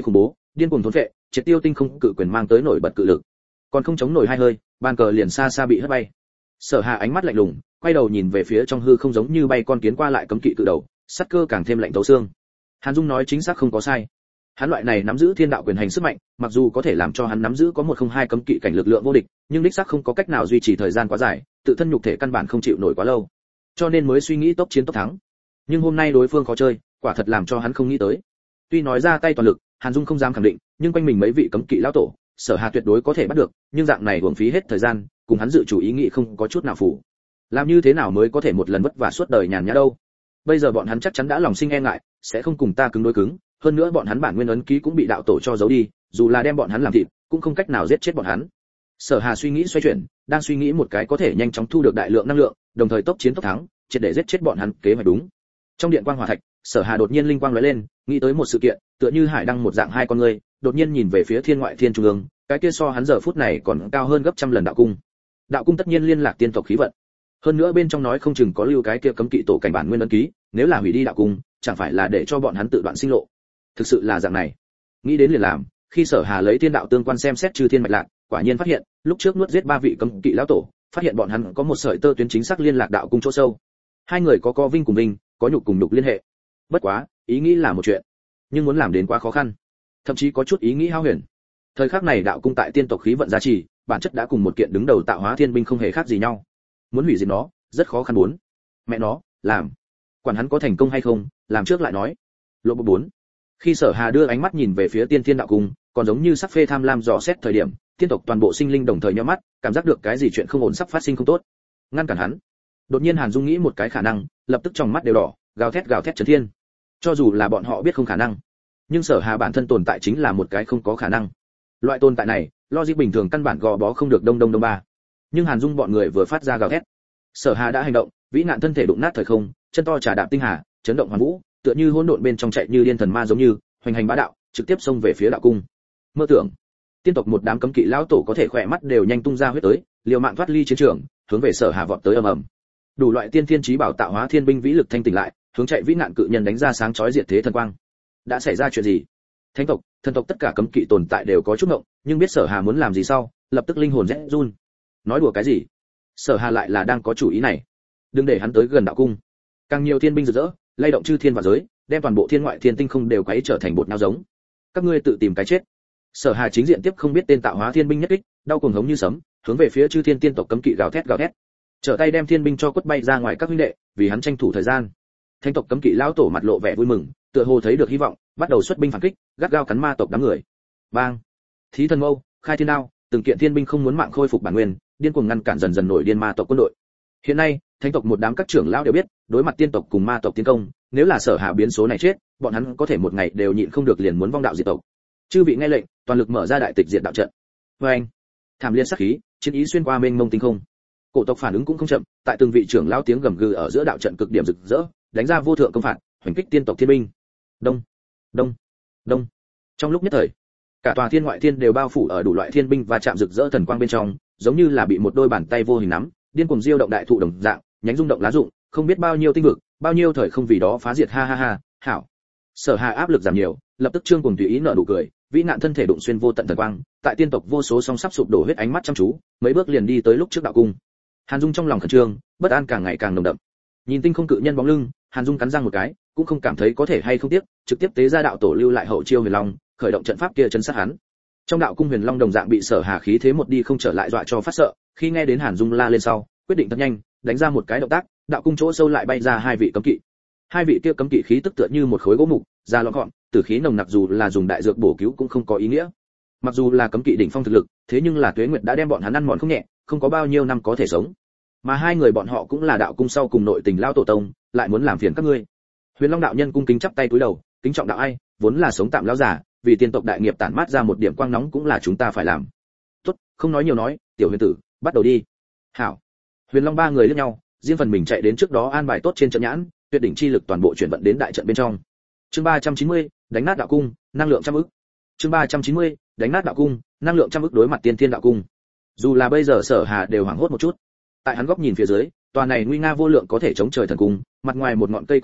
điên cuồng thốn vệ, triệt tiêu tinh không cự quyền mang tới nổi bật cự lực. Còn không chống nổi hai hơi, bàn cờ liền xa xa bị hất bay. Sở Hà ánh mắt lạnh lùng, quay đầu nhìn về phía trong hư không giống như bay con kiến qua lại cấm kỵ cự đầu, sắt cơ càng thêm lạnh thấu xương. Hàn Dung nói chính xác không có sai. Hắn loại này nắm giữ thiên đạo quyền hành sức mạnh, mặc dù có thể làm cho hắn nắm giữ có một không hai cấm kỵ cảnh lực lượng vô địch, nhưng đích xác không có cách nào duy trì thời gian quá dài, tự thân nhục thể căn bản không chịu nổi quá lâu. Cho nên mới suy nghĩ tốc chiến tốc thắng. Nhưng hôm nay đối phương khó chơi, quả thật làm cho hắn không nghĩ tới. Tuy nói ra tay toàn lực, Hàn Dung không dám khẳng định, nhưng quanh mình mấy vị cấm kỵ lão tổ, Sở Hà tuyệt đối có thể bắt được, nhưng dạng này uổng phí hết thời gian, cùng hắn dự chủ ý nghĩ không có chút nào phù. Làm như thế nào mới có thể một lần vất vả suốt đời nhàn nhã đâu? Bây giờ bọn hắn chắc chắn đã lòng sinh e ngại, sẽ không cùng ta cứng đối cứng, hơn nữa bọn hắn bản nguyên ấn ký cũng bị đạo tổ cho giấu đi, dù là đem bọn hắn làm thịt, cũng không cách nào giết chết bọn hắn. Sở Hà suy nghĩ xoay chuyển, đang suy nghĩ một cái có thể nhanh chóng thu được đại lượng năng lượng, đồng thời tốc chiến tốc thắng, triệt để giết chết bọn hắn, kế hoạch đúng. Trong điện quang hỏa thạch, Sở Hà đột nhiên linh quang lóe lên, nghĩ tới một sự kiện, tựa như hải đăng một dạng hai con người, đột nhiên nhìn về phía thiên ngoại thiên trung ương, cái kia so hắn giờ phút này còn cao hơn gấp trăm lần đạo cung. Đạo cung tất nhiên liên lạc tiên tộc khí vận. Hơn nữa bên trong nói không chừng có lưu cái kia cấm kỵ tổ cảnh bản nguyên ấn ký, nếu là hủy đi đạo cung, chẳng phải là để cho bọn hắn tự đoạn sinh lộ. Thực sự là dạng này. Nghĩ đến liền làm, khi Sở Hà lấy thiên đạo tương quan xem xét chư thiên mạch lạc, quả nhiên phát hiện, lúc trước nuốt giết ba vị cấm kỵ lão tổ, phát hiện bọn hắn có một sợi tơ tuyến chính xác liên lạc đạo cung chỗ sâu. Hai người có co vinh cùng vinh, có nhục cùng nhục liên hệ. Bất quá, ý nghĩ là một chuyện, nhưng muốn làm đến quá khó khăn, thậm chí có chút ý nghĩ hao huyền. Thời khắc này đạo cung tại tiên tộc khí vận giá trị, bản chất đã cùng một kiện đứng đầu tạo hóa thiên binh không hề khác gì nhau. Muốn hủy diệt nó, rất khó khăn muốn. Mẹ nó, làm. Quản hắn có thành công hay không, làm trước lại nói. Lộ bộ bốn. Khi Sở Hà đưa ánh mắt nhìn về phía tiên thiên đạo cung, còn giống như sắc phê tham lam dò xét thời điểm, tiên tộc toàn bộ sinh linh đồng thời nhíu mắt, cảm giác được cái gì chuyện không ổn sắp phát sinh không tốt. Ngăn cản hắn. Đột nhiên Hàn Dung nghĩ một cái khả năng, lập tức trong mắt đều đỏ, gào thét gào thét chấn thiên. Cho dù là bọn họ biết không khả năng, nhưng Sở Hà bản thân tồn tại chính là một cái không có khả năng. Loại tồn tại này, logic bình thường căn bản gò bó không được đông đông đông ba. Nhưng Hàn Dung bọn người vừa phát ra gào thét, Sở Hà đã hành động, vĩ nạn thân thể đụng nát thời không, chân to trà đạp tinh hà, chấn động hoàn vũ, tựa như hỗn độn bên trong chạy như điên thần ma giống như, hoành hành bá đạo, trực tiếp xông về phía đạo cung. Mơ tưởng, tiên tộc một đám cấm kỵ lão tổ có thể khỏe mắt đều nhanh tung ra huyết tới, liều mạng thoát ly chiến trường, hướng về Sở Hà vọt tới ầm ầm. Đủ loại tiên thiên chí bảo tạo hóa thiên binh vĩ lực thanh tỉnh lại, hướng chạy vĩ nạn cự nhân đánh ra sáng chói diệt thế thần quang. Đã xảy ra chuyện gì? Thánh tộc, thần tộc tất cả cấm kỵ tồn tại đều có chút ngộng, nhưng biết Sở Hà muốn làm gì sau, lập tức linh hồn rẽ run. Nói đùa cái gì? Sở Hà lại là đang có chủ ý này. Đừng để hắn tới gần đạo cung. Càng nhiều thiên binh rực rỡ, lay động chư thiên và giới, đem toàn bộ thiên ngoại thiên tinh không đều quấy trở thành bột nhau giống. Các ngươi tự tìm cái chết. Sở Hà chính diện tiếp không biết tên tạo hóa thiên binh nhất kích, đau cuồng hống như sấm, hướng về phía chư thiên tiên tộc cấm kỵ gào thét gào thét. Trở tay đem thiên binh cho quất bay ra ngoài các huynh đệ, vì hắn tranh thủ thời gian. Thánh tộc cấm kỵ lão tổ mặt lộ vẻ vui mừng, tựa hồ thấy được hy vọng, bắt đầu xuất binh phản kích, gắt gao cắn ma tộc đám người. Bang! Thí thần mâu, khai thiên đao, từng kiện thiên binh không muốn mạng khôi phục bản nguyên, điên cuồng ngăn cản dần dần nổi điên ma tộc quân đội. Hiện nay, thánh tộc một đám các trưởng lão đều biết, đối mặt tiên tộc cùng ma tộc tiến công, nếu là Sở Hà biến số này chết, bọn hắn có thể một ngày đều nhịn không được liền muốn vong đạo diệt tộc. Chư vị nghe lệnh, toàn lực mở ra đại tịch diệt đạo trận. Oeng! Thảm liên sát khí, chiến ý xuyên qua mênh mông tinh không. Cổ tộc phản ứng cũng không chậm, tại từng vị trưởng lão tiếng gầm gừ ở giữa đạo trận cực điểm rực rỡ, đánh ra vô thượng công phạt, hoành kích tiên tộc thiên binh. Đông, đông, đông. Trong lúc nhất thời, cả tòa thiên ngoại thiên đều bao phủ ở đủ loại thiên binh và chạm rực rỡ thần quang bên trong, giống như là bị một đôi bàn tay vô hình nắm, điên cuồng diêu động đại thụ đồng dạng, nhánh rung động lá rụng, không biết bao nhiêu tinh vực, bao nhiêu thời không vì đó phá diệt ha ha ha, hảo. Sở Hà áp lực giảm nhiều, lập tức trương cùng tùy ý nở nụ cười, vĩ nạn thân thể đụng xuyên vô tận thần quang, tại tiên tộc vô số song sắp sụp đổ huyết ánh mắt chăm chú, mấy bước liền đi tới lúc trước đạo cung. Hàn Dung trong lòng khẩn trương, bất an càng ngày càng nồng đậm. Nhìn tinh không cự nhân bóng lưng, Hàn Dung cắn răng một cái, cũng không cảm thấy có thể hay không tiếc, trực tiếp tế ra đạo tổ lưu lại hậu chiêu Huyền Long, khởi động trận pháp kia chấn sát hắn. Trong đạo cung Huyền Long đồng dạng bị Sở Hà khí thế một đi không trở lại dọa cho phát sợ, khi nghe đến Hàn Dung la lên sau, quyết định thật nhanh, đánh ra một cái động tác, đạo cung chỗ sâu lại bay ra hai vị cấm kỵ. Hai vị kia cấm kỵ khí tức tựa như một khối gỗ mục, da lọn gọn, tử khí nồng nặc dù là dùng đại dược bổ cứu cũng không có ý nghĩa. Mặc dù là cấm kỵ đỉnh phong thực lực, thế nhưng là Tuế Nguyệt đã đem bọn hắn ăn mòn không nhẹ, không có bao nhiêu năm có thể sống. Mà hai người bọn họ cũng là đạo cung sau cùng nội tình lao tổ tông, lại muốn làm phiền các ngươi. Huyền Long đạo nhân cung kính chắp tay cúi đầu, kính trọng đạo ai, vốn là sống tạm lão giả, vì tiên tộc đại nghiệp tản mát ra một điểm quang nóng cũng là chúng ta phải làm. Tốt, không nói nhiều nói, tiểu huyền tử, bắt đầu đi. Hảo. Huyền Long ba người liếc nhau, riêng phần mình chạy đến trước đó an bài tốt trên trận nhãn, tuyệt đỉnh chi lực toàn bộ chuyển vận đến đại trận bên trong. Chương ba trăm chín mươi, đánh nát đạo cung, năng lượng trăm ức. Chương ba trăm chín mươi, đánh nát đạo cung, năng lượng trăm ức đối mặt tiên thiên đạo cung. Dù là bây giờ Sở Hà đều hoảng hốt một chút. Tại hắn góc nhìn phía dưới, tòa này nguy nga vô lượng có thể chống trời thần cung, mặt ngoài một ngọn cây cọn cỏ,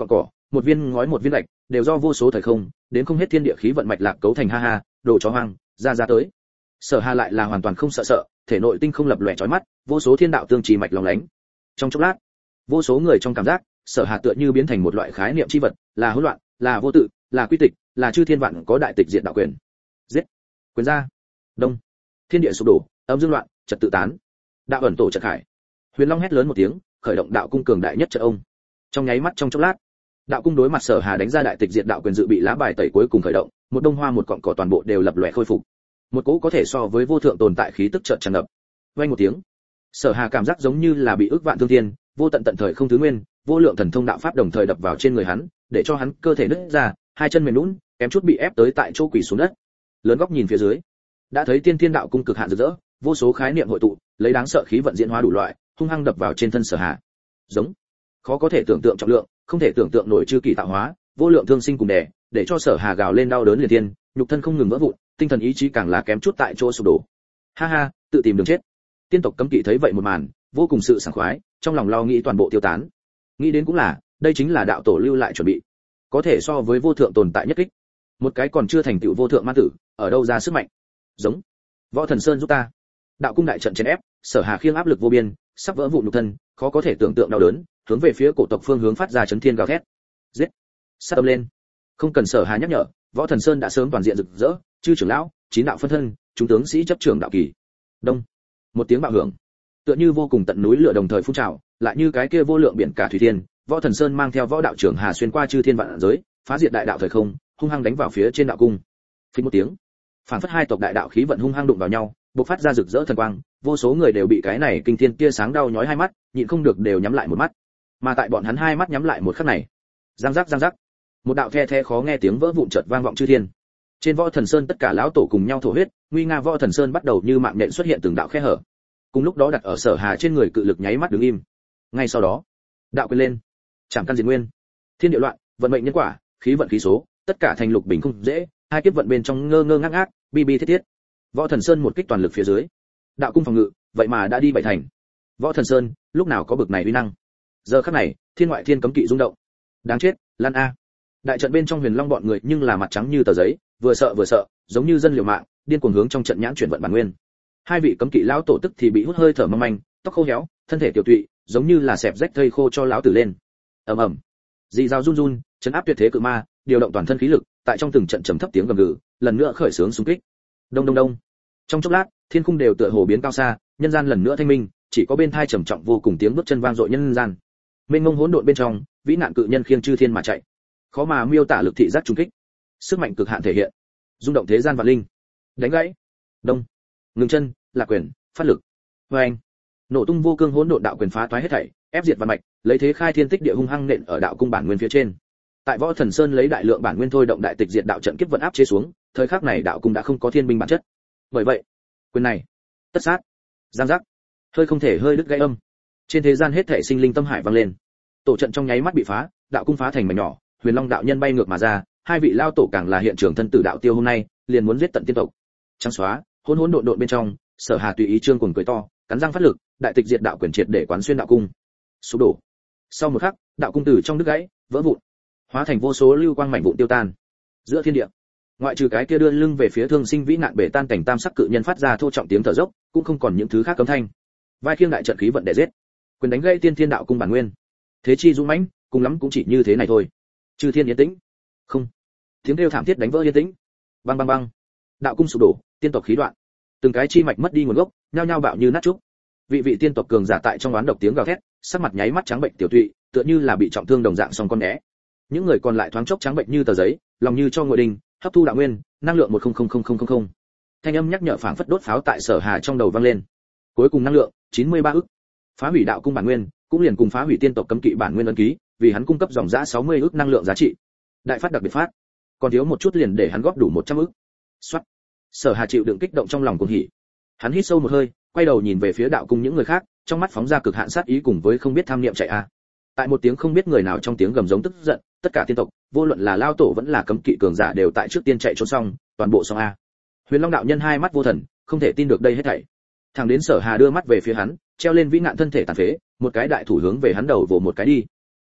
một viên ngói một viên gạch, đều do vô số thời không, đến không hết thiên địa khí vận mạch lạc cấu thành ha ha, đồ chó hoang, ra ra tới. Sở Hà lại là hoàn toàn không sợ sợ, thể nội tinh không lập lòe chói mắt, vô số thiên đạo tương trì mạch lóng lánh. Trong chốc lát, vô số người trong cảm giác, Sở Hà tựa như biến thành một loại khái niệm chi vật, là hỗn loạn, là vô tự, là quy tịch, là chư thiên vạn có đại tịch diện đạo quyền. Giết, quyền ra. Đông. Thiên địa sụp đổ, âm dương loạn, trật tự tán. Đạo ẩn tổ trận khải. Huyền Long hét lớn một tiếng, khởi động đạo cung cường đại nhất trận ông. Trong nháy mắt trong chốc lát, đạo cung đối mặt Sở Hà đánh ra đại tịch diện đạo quyền dự bị lá bài tẩy cuối cùng khởi động, một đông hoa một cọng cỏ toàn bộ đều lập lòe khôi phục. Một cỗ có thể so với vô thượng tồn tại khí tức chợt tràn ngập. Vang một tiếng, Sở Hà cảm giác giống như là bị ức vạn thương thiên, vô tận tận thời không thứ nguyên, vô lượng thần thông đạo pháp đồng thời đập vào trên người hắn, để cho hắn cơ thể nứt ra, hai chân mềm nhũn, kém chút bị ép tới tại chỗ quỳ xuống đất. Lớn góc nhìn phía dưới, đã thấy tiên thiên đạo cung cực hạn rực rỡ, vô số khái niệm hội tụ, lấy đáng sợ khí vận diễn hóa đủ loại, hung hăng đập vào trên thân Sở Hà. Giống, khó có thể tưởng tượng trọng lượng, không thể tưởng tượng nổi chư kỳ tạo hóa, vô lượng thương sinh cùng đè, để cho Sở Hà gào lên đau đớn liệt tiên, nhục thân không ngừng vỡ vụn, tinh thần ý chí càng là kém chút tại chỗ sụp đổ. Ha ha, tự tìm đường chết. Tiên tộc cấm kỵ thấy vậy một màn, vô cùng sự sảng khoái, trong lòng lo nghĩ toàn bộ tiêu tán. Nghĩ đến cũng là, đây chính là đạo tổ lưu lại chuẩn bị, có thể so với vô thượng tồn tại nhất kích. Một cái còn chưa thành tựu vô thượng ma tử, ở đâu ra sức mạnh? Giống, Võ Thần Sơn giúp ta. Đạo cung đại trận chấn ép, Sở Hà khiêng áp lực vô biên, sắp vỡ vụn nhục thân, khó có thể tưởng tượng đau đớn, hướng về phía cổ tộc phương hướng phát ra chấn thiên gào thét. Giết, sát tâm lên. Không cần Sở Hà nhắc nhở, Võ Thần Sơn đã sớm toàn diện rực rỡ, chư trưởng lão, chín đạo phân thân, chúng tướng sĩ chấp trưởng đạo kỳ. Đông, một tiếng bạo hưởng, tựa như vô cùng tận núi lửa đồng thời phun trào, lại như cái kia vô lượng biển cả thủy thiên, Võ Thần Sơn mang theo võ đạo trưởng Hà xuyên qua chư thiên vạn giới, phá diệt đại đạo thời không, hung hăng đánh vào phía trên đạo cung. Phình một tiếng, phản phất hai tộc đại đạo khí vận hung hăng đụng vào nhau, bộc phát ra rực rỡ thần quang, vô số người đều bị cái này kinh thiên tia sáng đau nhói hai mắt, nhịn không được đều nhắm lại một mắt. Mà tại bọn hắn hai mắt nhắm lại một khắc này, răng rắc răng rắc, một đạo the the khó nghe tiếng vỡ vụn chợt vang vọng chư thiên. Trên Võ Thần Sơn tất cả lão tổ cùng nhau thổ huyết, nguy nga Võ Thần Sơn bắt đầu như mạng nhện xuất hiện từng đạo khe hở. Cùng lúc đó đặt ở Sở Hà trên người cự lực nháy mắt đứng im. Ngay sau đó, đạo quyền lên, chạm căn diệt nguyên, thiên địa loạn, vận mệnh nhân quả, khí vận khí số, tất cả thành lục bình không dễ, hai kiếp vận bên trong ngơ ngơ ngác ngác, bi bi thiết thiết. Võ Thần Sơn một kích toàn lực phía dưới, đạo cung phòng ngự, vậy mà đã đi bảy thành. Võ Thần Sơn, lúc nào có bực này uy năng? Giờ khắc này, thiên ngoại thiên cấm kỵ rung động. Đáng chết, Lan a. Đại trận bên trong Huyền Long bọn người nhưng là mặt trắng như tờ giấy, vừa sợ vừa sợ, giống như dân liều mạng, điên cuồng hướng trong trận nhãn chuyển vận bản nguyên. Hai vị cấm kỵ lão tổ tức thì bị hút hơi thở mong manh, tóc khô héo, thân thể tiểu tụy, giống như là xẹp rách thây khô cho lão tử lên. Ầm ầm. Dị dao run run, chấn áp tuyệt thế cự ma, điều động toàn thân khí lực, tại trong từng trận trầm thấp tiếng gầm gừ, lần nữa khởi xướng xung kích. Đông đông đông. Trong chốc lát, thiên khung đều tựa hồ biến cao xa, nhân gian lần nữa thanh minh, chỉ có bên thai trầm trọng vô cùng tiếng bước chân vang dội nhân gian. Mênh mông hỗn độn bên trong, vĩ nạn cự nhân khiêng chư thiên mà chạy. Khó mà miêu tả lực thị giác trùng kích. Sức mạnh cực hạn thể hiện, rung động thế gian vạn linh. Đánh gãy. Đông. Ngừng chân, là quyền, phát lực. Oeng. Nổ tung vô cương hỗn độn đạo quyền phá toái hết thảy, ép diệt vạn mạch, lấy thế khai thiên tích địa hung hăng nện ở đạo cung bản nguyên phía trên. Tại Võ Thần Sơn lấy đại lượng bản nguyên thôi động đại tịch diệt đạo trận kiếp vận áp chế xuống, thời khắc này đạo cung đã không có thiên binh bản chất. Bởi vậy, quyền này, tất sát, giang giác, hơi không thể hơi đứt gãy âm. Trên thế gian hết thảy sinh linh tâm hải vang lên. Tổ trận trong nháy mắt bị phá, đạo cung phá thành mảnh nhỏ, Huyền Long đạo nhân bay ngược mà ra, hai vị lao tổ càng là hiện trường thân tử đạo tiêu hôm nay, liền muốn giết tận tiên tộc. Trắng xóa, hỗn hỗn độn độn bên trong, Sở Hà tùy ý trương cuồng cười to, cắn răng phát lực, đại tịch diệt đạo quyền triệt để quán xuyên đạo cung. Sụp đổ. Sau một khắc, đạo cung từ trong đứt gãy, vỡ vụn, hóa thành vô số lưu quang mảnh vụn tiêu tan. Giữa thiên địa, ngoại trừ cái kia đưa lưng về phía thương sinh vĩ nạn bể tan cảnh tam sắc cự nhân phát ra thô trọng tiếng thở dốc, cũng không còn những thứ khác cấm thanh. Vai khiêng đại trận khí vận để giết, quyền đánh gãy tiên thiên đạo cung bản nguyên. Thế chi dũng mãnh, cùng lắm cũng chỉ như thế này thôi. Chư thiên yên tĩnh. Không. Tiếng kêu thảm thiết đánh vỡ yên tĩnh. Bang bang bang. Đạo cung sụp đổ, tiên tộc khí đoạn. Từng cái chi mạch mất đi nguồn gốc, nhao nhao bạo như nát trúc. Vị vị tiên tộc cường giả tại trong oán độc tiếng gào thét, sắc mặt nháy mắt trắng bệnh tiểu tụy, tựa như là bị trọng thương đồng dạng song con né. Những người còn lại thoáng chốc trắng bệnh như tờ giấy, lòng như cho ngồi đình, hấp thu đạo nguyên, năng lượng một không không không không không. Thanh âm nhắc nhở phảng phất đốt pháo tại Sở Hà trong đầu vang lên. Cuối cùng năng lượng chín mươi ba ức. Phá hủy đạo cung bản nguyên, cũng liền cùng phá hủy tiên tộc cấm kỵ bản nguyên ấn ký, vì hắn cung cấp dòng giá sáu mươi ức năng lượng giá trị. Đại phát đặc biệt phát, còn thiếu một chút liền để hắn góp đủ một trăm ức. Soát. Sở Hà chịu đựng kích động trong lòng cuồng hỉ. Hắn hít sâu một hơi, quay đầu nhìn về phía đạo cung những người khác, trong mắt phóng ra cực hạn sát ý cùng với không biết tham niệm chạy a. Tại một tiếng không biết người nào trong tiếng gầm giống tức giận, tất cả tiên tộc, vô luận là lao tổ vẫn là cấm kỵ cường giả đều tại trước tiên chạy trốn xong, toàn bộ xong a. Huyền Long đạo nhân hai mắt vô thần, không thể tin được đây hết thảy. Thằng đến Sở Hà đưa mắt về phía hắn, treo lên vĩ nạn thân thể tàn phế, một cái đại thủ hướng về hắn đầu vồ một cái đi.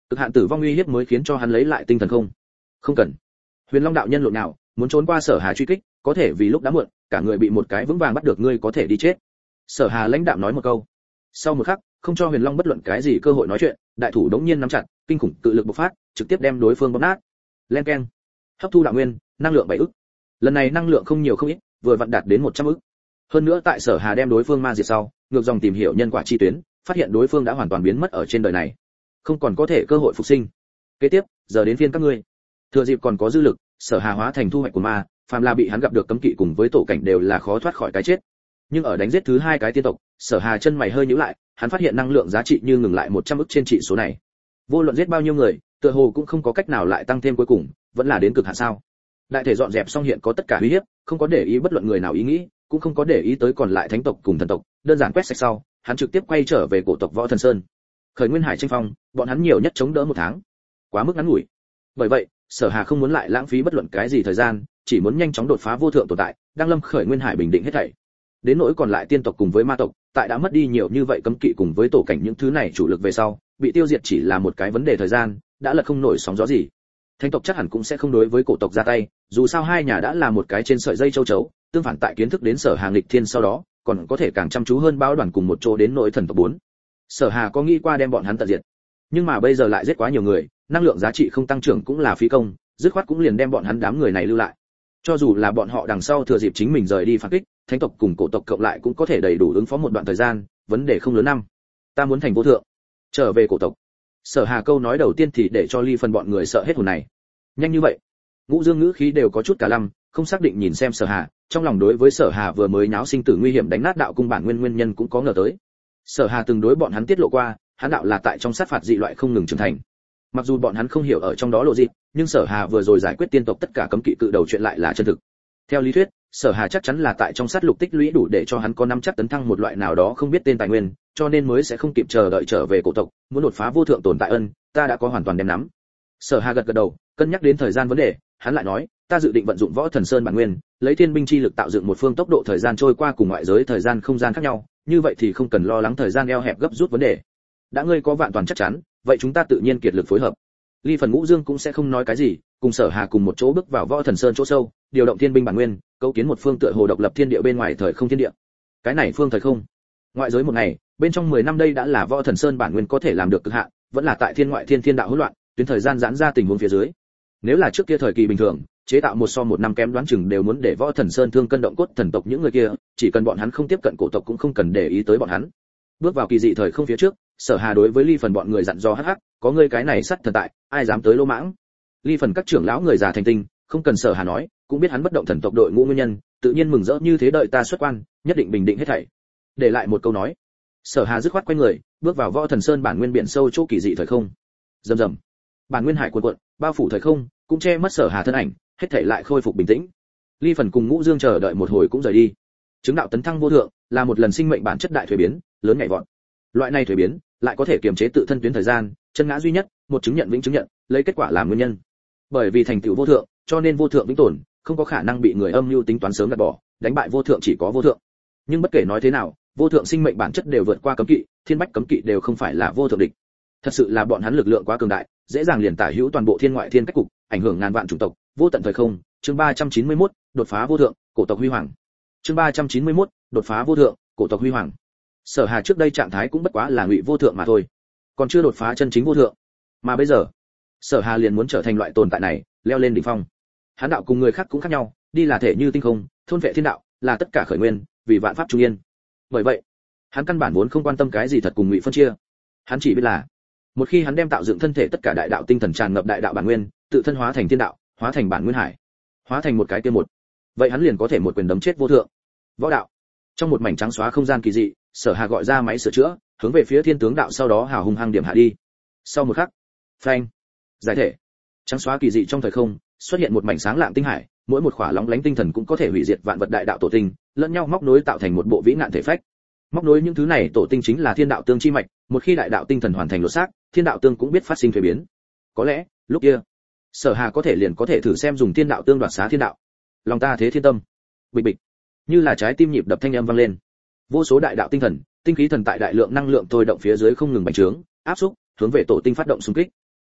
Cực hạn tử vong uy hiếp mới khiến cho hắn lấy lại tinh thần không? Không cần. Huyền Long đạo nhân lộn nào, muốn trốn qua Sở Hà truy kích, có thể vì lúc đã muộn, cả người bị một cái vững vàng bắt được, ngươi có thể đi chết. Sở Hà lãnh đạm nói một câu. Sau một khắc, không cho Huyền Long bất luận cái gì cơ hội nói chuyện, đại thủ đống nhiên nắm chặt, kinh khủng cự lực bộc phát, trực tiếp đem đối phương bóp nát. Len keng. Hấp thu đạo nguyên, năng lượng bảy ức. Lần này năng lượng không nhiều không ít, vừa vặn đạt đến một trăm ức. Hơn nữa tại Sở Hà đem đối phương ma diệt sau, ngược dòng tìm hiểu nhân quả chi tuyến, phát hiện đối phương đã hoàn toàn biến mất ở trên đời này, không còn có thể cơ hội phục sinh. Kế tiếp, giờ đến phiên các ngươi. Thừa dịp còn có dư lực, Sở Hà hóa thành thu hoạch của ma, phàm là bị hắn gặp được cấm kỵ cùng với tổ cảnh đều là khó thoát khỏi cái chết. Nhưng ở đánh giết thứ hai cái tiên tộc, Sở Hà chân mày hơi nhíu lại, hắn phát hiện năng lượng giá trị như ngừng lại một trăm ức trên trị số này. Vô luận giết bao nhiêu người, tựa hồ cũng không có cách nào lại tăng thêm, cuối cùng vẫn là đến cực hạn sao? Đại thể dọn dẹp xong hiện có tất cả uy hiếp, không có để ý bất luận người nào ý nghĩ, cũng không có để ý tới còn lại thánh tộc cùng thần tộc, đơn giản quét sạch sau, hắn trực tiếp quay trở về cổ tộc Võ Thần Sơn. Khởi Nguyên Hải tranh phong, bọn hắn nhiều nhất chống đỡ một tháng, quá mức ngắn ngủi. Bởi vậy, Sở Hà không muốn lại lãng phí bất luận cái gì thời gian, chỉ muốn nhanh chóng đột phá vô thượng tồn tại, đang lâm Khởi Nguyên Hải bình định hết thảy. Đến nỗi còn lại tiên tộc cùng với ma tộc, tại đã mất đi nhiều như vậy cấm kỵ cùng với tổ cảnh những thứ này chủ lực về sau, bị tiêu diệt chỉ là một cái vấn đề thời gian, đã lật không nổi sóng gió gì. Thánh tộc chắc hẳn cũng sẽ không đối với cổ tộc ra tay, dù sao hai nhà đã là một cái trên sợi dây châu chấu, tương phản tại kiến thức đến Sở Hà nghịch thiên sau đó, còn có thể càng chăm chú hơn báo đoàn cùng một chỗ đến nỗi thần tộc bốn. Sở Hà có nghĩ qua đem bọn hắn tận diệt, nhưng mà bây giờ lại giết quá nhiều người, năng lượng giá trị không tăng trưởng cũng là phí công, dứt khoát cũng liền đem bọn hắn đám người này lưu lại. Cho dù là bọn họ đằng sau thừa dịp chính mình rời đi phản kích, thánh tộc cùng cổ tộc cộng lại cũng có thể đầy đủ ứng phó một đoạn thời gian, vấn đề không lớn năm. Ta muốn thành vô thượng, trở về cổ tộc. Sở Hà câu nói đầu tiên thì để cho Ly Phần bọn người sợ hết hồn này. Nhanh như vậy? Ngũ Dương ngữ khí đều có chút cả lăm, không xác định nhìn xem Sở Hà, trong lòng đối với Sở Hà vừa mới náo sinh tử nguy hiểm đánh nát đạo cung bản nguyên nguyên nhân cũng có ngờ tới. Sở Hà từng đối bọn hắn tiết lộ qua, hắn đạo là tại trong sát phạt dị loại không ngừng trưởng thành. Mặc dù bọn hắn không hiểu ở trong đó lộ gì, nhưng Sở Hà vừa rồi giải quyết tiên tộc tất cả cấm kỵ cự đầu chuyện lại là chân thực. Theo lý thuyết, Sở Hà chắc chắn là tại trong sát lục tích lũy đủ để cho hắn có nắm chắc tấn thăng một loại nào đó không biết tên tài nguyên, cho nên mới sẽ không kịp chờ đợi trở về cổ tộc, muốn đột phá vô thượng tồn tại ân, ta đã có hoàn toàn đem nắm. Sở Hà gật gật đầu, cân nhắc đến thời gian vấn đề, hắn lại nói, ta dự định vận dụng Võ Thần Sơn bản nguyên, lấy thiên binh chi lực tạo dựng một phương tốc độ thời gian trôi qua cùng ngoại giới thời gian không gian khác nhau, như vậy thì không cần lo lắng thời gian eo hẹp gấp rút vấn đề. Đã ngươi có vạn toàn chắc chắn, vậy chúng ta tự nhiên kiệt lực phối hợp. Ly Phần Ngũ Dương cũng sẽ không nói cái gì, cùng Sở Hà cùng một chỗ bước vào Võ Thần Sơn chỗ sâu, điều động thiên binh bản nguyên, cấu kiến một phương tựa hồ độc lập thiên địa bên ngoài thời không thiên địa. Cái này phương thời không, ngoại giới một ngày, bên trong mười năm đây đã là Võ Thần Sơn bản nguyên có thể làm được cực hạn, vẫn là tại thiên ngoại thiên thiên đạo hỗn loạn, tuyến thời gian giãn ra tình huống phía dưới. Nếu là trước kia thời kỳ bình thường, chế tạo một so một năm kém đoán chừng đều muốn để Võ Thần Sơn thương cân động cốt thần tộc những người kia, chỉ cần bọn hắn không tiếp cận cổ tộc cũng không cần để ý tới bọn hắn. Bước vào kỳ dị thời không phía trước, Sở Hà đối với Ly Phần bọn người dặn dò hắc hắc, có ngươi cái này sắt thần tại, ai dám tới lô mãng. Ly Phần các trưởng lão người già thành tinh, không cần Sở Hà nói, cũng biết hắn bất động thần tộc đội ngũ nguyên nhân, tự nhiên mừng rỡ như thế, đợi ta xuất quan, nhất định bình định hết thảy. Để lại một câu nói. Sở Hà dứt khoát quay người, bước vào Võ Thần Sơn bản nguyên biển sâu chỗ kỳ dị thời không. Rầm rầm. Bản nguyên hải cuộn cuộn, bao phủ thời không, cũng che mất Sở Hà thân ảnh, hết thảy lại khôi phục bình tĩnh. Ly Phần cùng Ngũ Dương chờ đợi một hồi cũng rời đi. Chứng đạo tấn thăng vô thượng, là một lần sinh mệnh bản chất đại thuế biến, lớn nhảy vọt. Loại này thuế biến, lại có thể kiềm chế tự thân tuyến thời gian, chân ngã duy nhất, một chứng nhận vĩnh chứng nhận, lấy kết quả làm nguyên nhân. Bởi vì thành tựu vô thượng, cho nên vô thượng vĩnh tồn, không có khả năng bị người âm mưu tính toán sớm gạt bỏ, đánh bại vô thượng chỉ có vô thượng. Nhưng bất kể nói thế nào, vô thượng sinh mệnh bản chất đều vượt qua cấm kỵ, thiên bách cấm kỵ đều không phải là vô thượng địch. Thật sự là bọn hắn lực lượng quá cường đại, dễ dàng liền tả hữu toàn bộ thiên ngoại thiên cách cục, ảnh hưởng ngàn vạn chủng tộc, vô tận thời không. Chương ba trăm chín mươi mốt, đột phá vô thượng, cổ tộc huy hoàng. Chương ba trăm chín mươi mốt, đột phá vô thượng, cổ tộc huy hoàng. Sở Hà trước đây trạng thái cũng bất quá là ngụy vô thượng mà thôi, còn chưa đột phá chân chính vô thượng. Mà bây giờ, Sở Hà liền muốn trở thành loại tồn tại này, leo lên đỉnh phong. Hắn đạo cùng người khác cũng khác nhau, đi là thể như tinh không, thôn vệ thiên đạo, là tất cả khởi nguyên, vì vạn pháp trung yên. Bởi vậy, hắn căn bản vốn không quan tâm cái gì thật cùng ngụy phân chia. Hắn chỉ biết là, một khi hắn đem tạo dựng thân thể tất cả đại đạo tinh thần tràn ngập đại đạo bản nguyên, tự thân hóa thành thiên đạo, hóa thành bản nguyên hải, hóa thành một cái kia một, vậy hắn liền có thể một quyền đấm chết vô thượng. Võ đạo. Trong một mảnh trắng xóa không gian kỳ dị, Sở Hà gọi ra máy sửa chữa, hướng về phía thiên tướng đạo, sau đó hào hùng hăng điểm hạ đi. Sau một khắc, phanh, giải thể. Trắng xóa kỳ dị trong thời không, xuất hiện một mảnh sáng lạng tinh hải, mỗi một khỏa lóng lánh tinh thần cũng có thể hủy diệt vạn vật đại đạo tổ tinh, lẫn nhau móc nối tạo thành một bộ vĩ nạn thể phách. Móc nối những thứ này tổ tinh chính là thiên đạo tương chi mạch, một khi đại đạo tinh thần hoàn thành lột xác, thiên đạo tương cũng biết phát sinh thay biến. Có lẽ, lúc kia, Sở Hà có thể liền có thể thử xem dùng thiên đạo tương đoạt xá thiên đạo. Lòng ta thế thiên tâm. Bịch bịch. Như là trái tim nhịp đập thanh âm vang lên. Vô số đại đạo tinh thần, tinh khí thần tại đại lượng năng lượng thôi động phía dưới không ngừng bành trướng, áp xúc, hướng về tổ tinh phát động xung kích.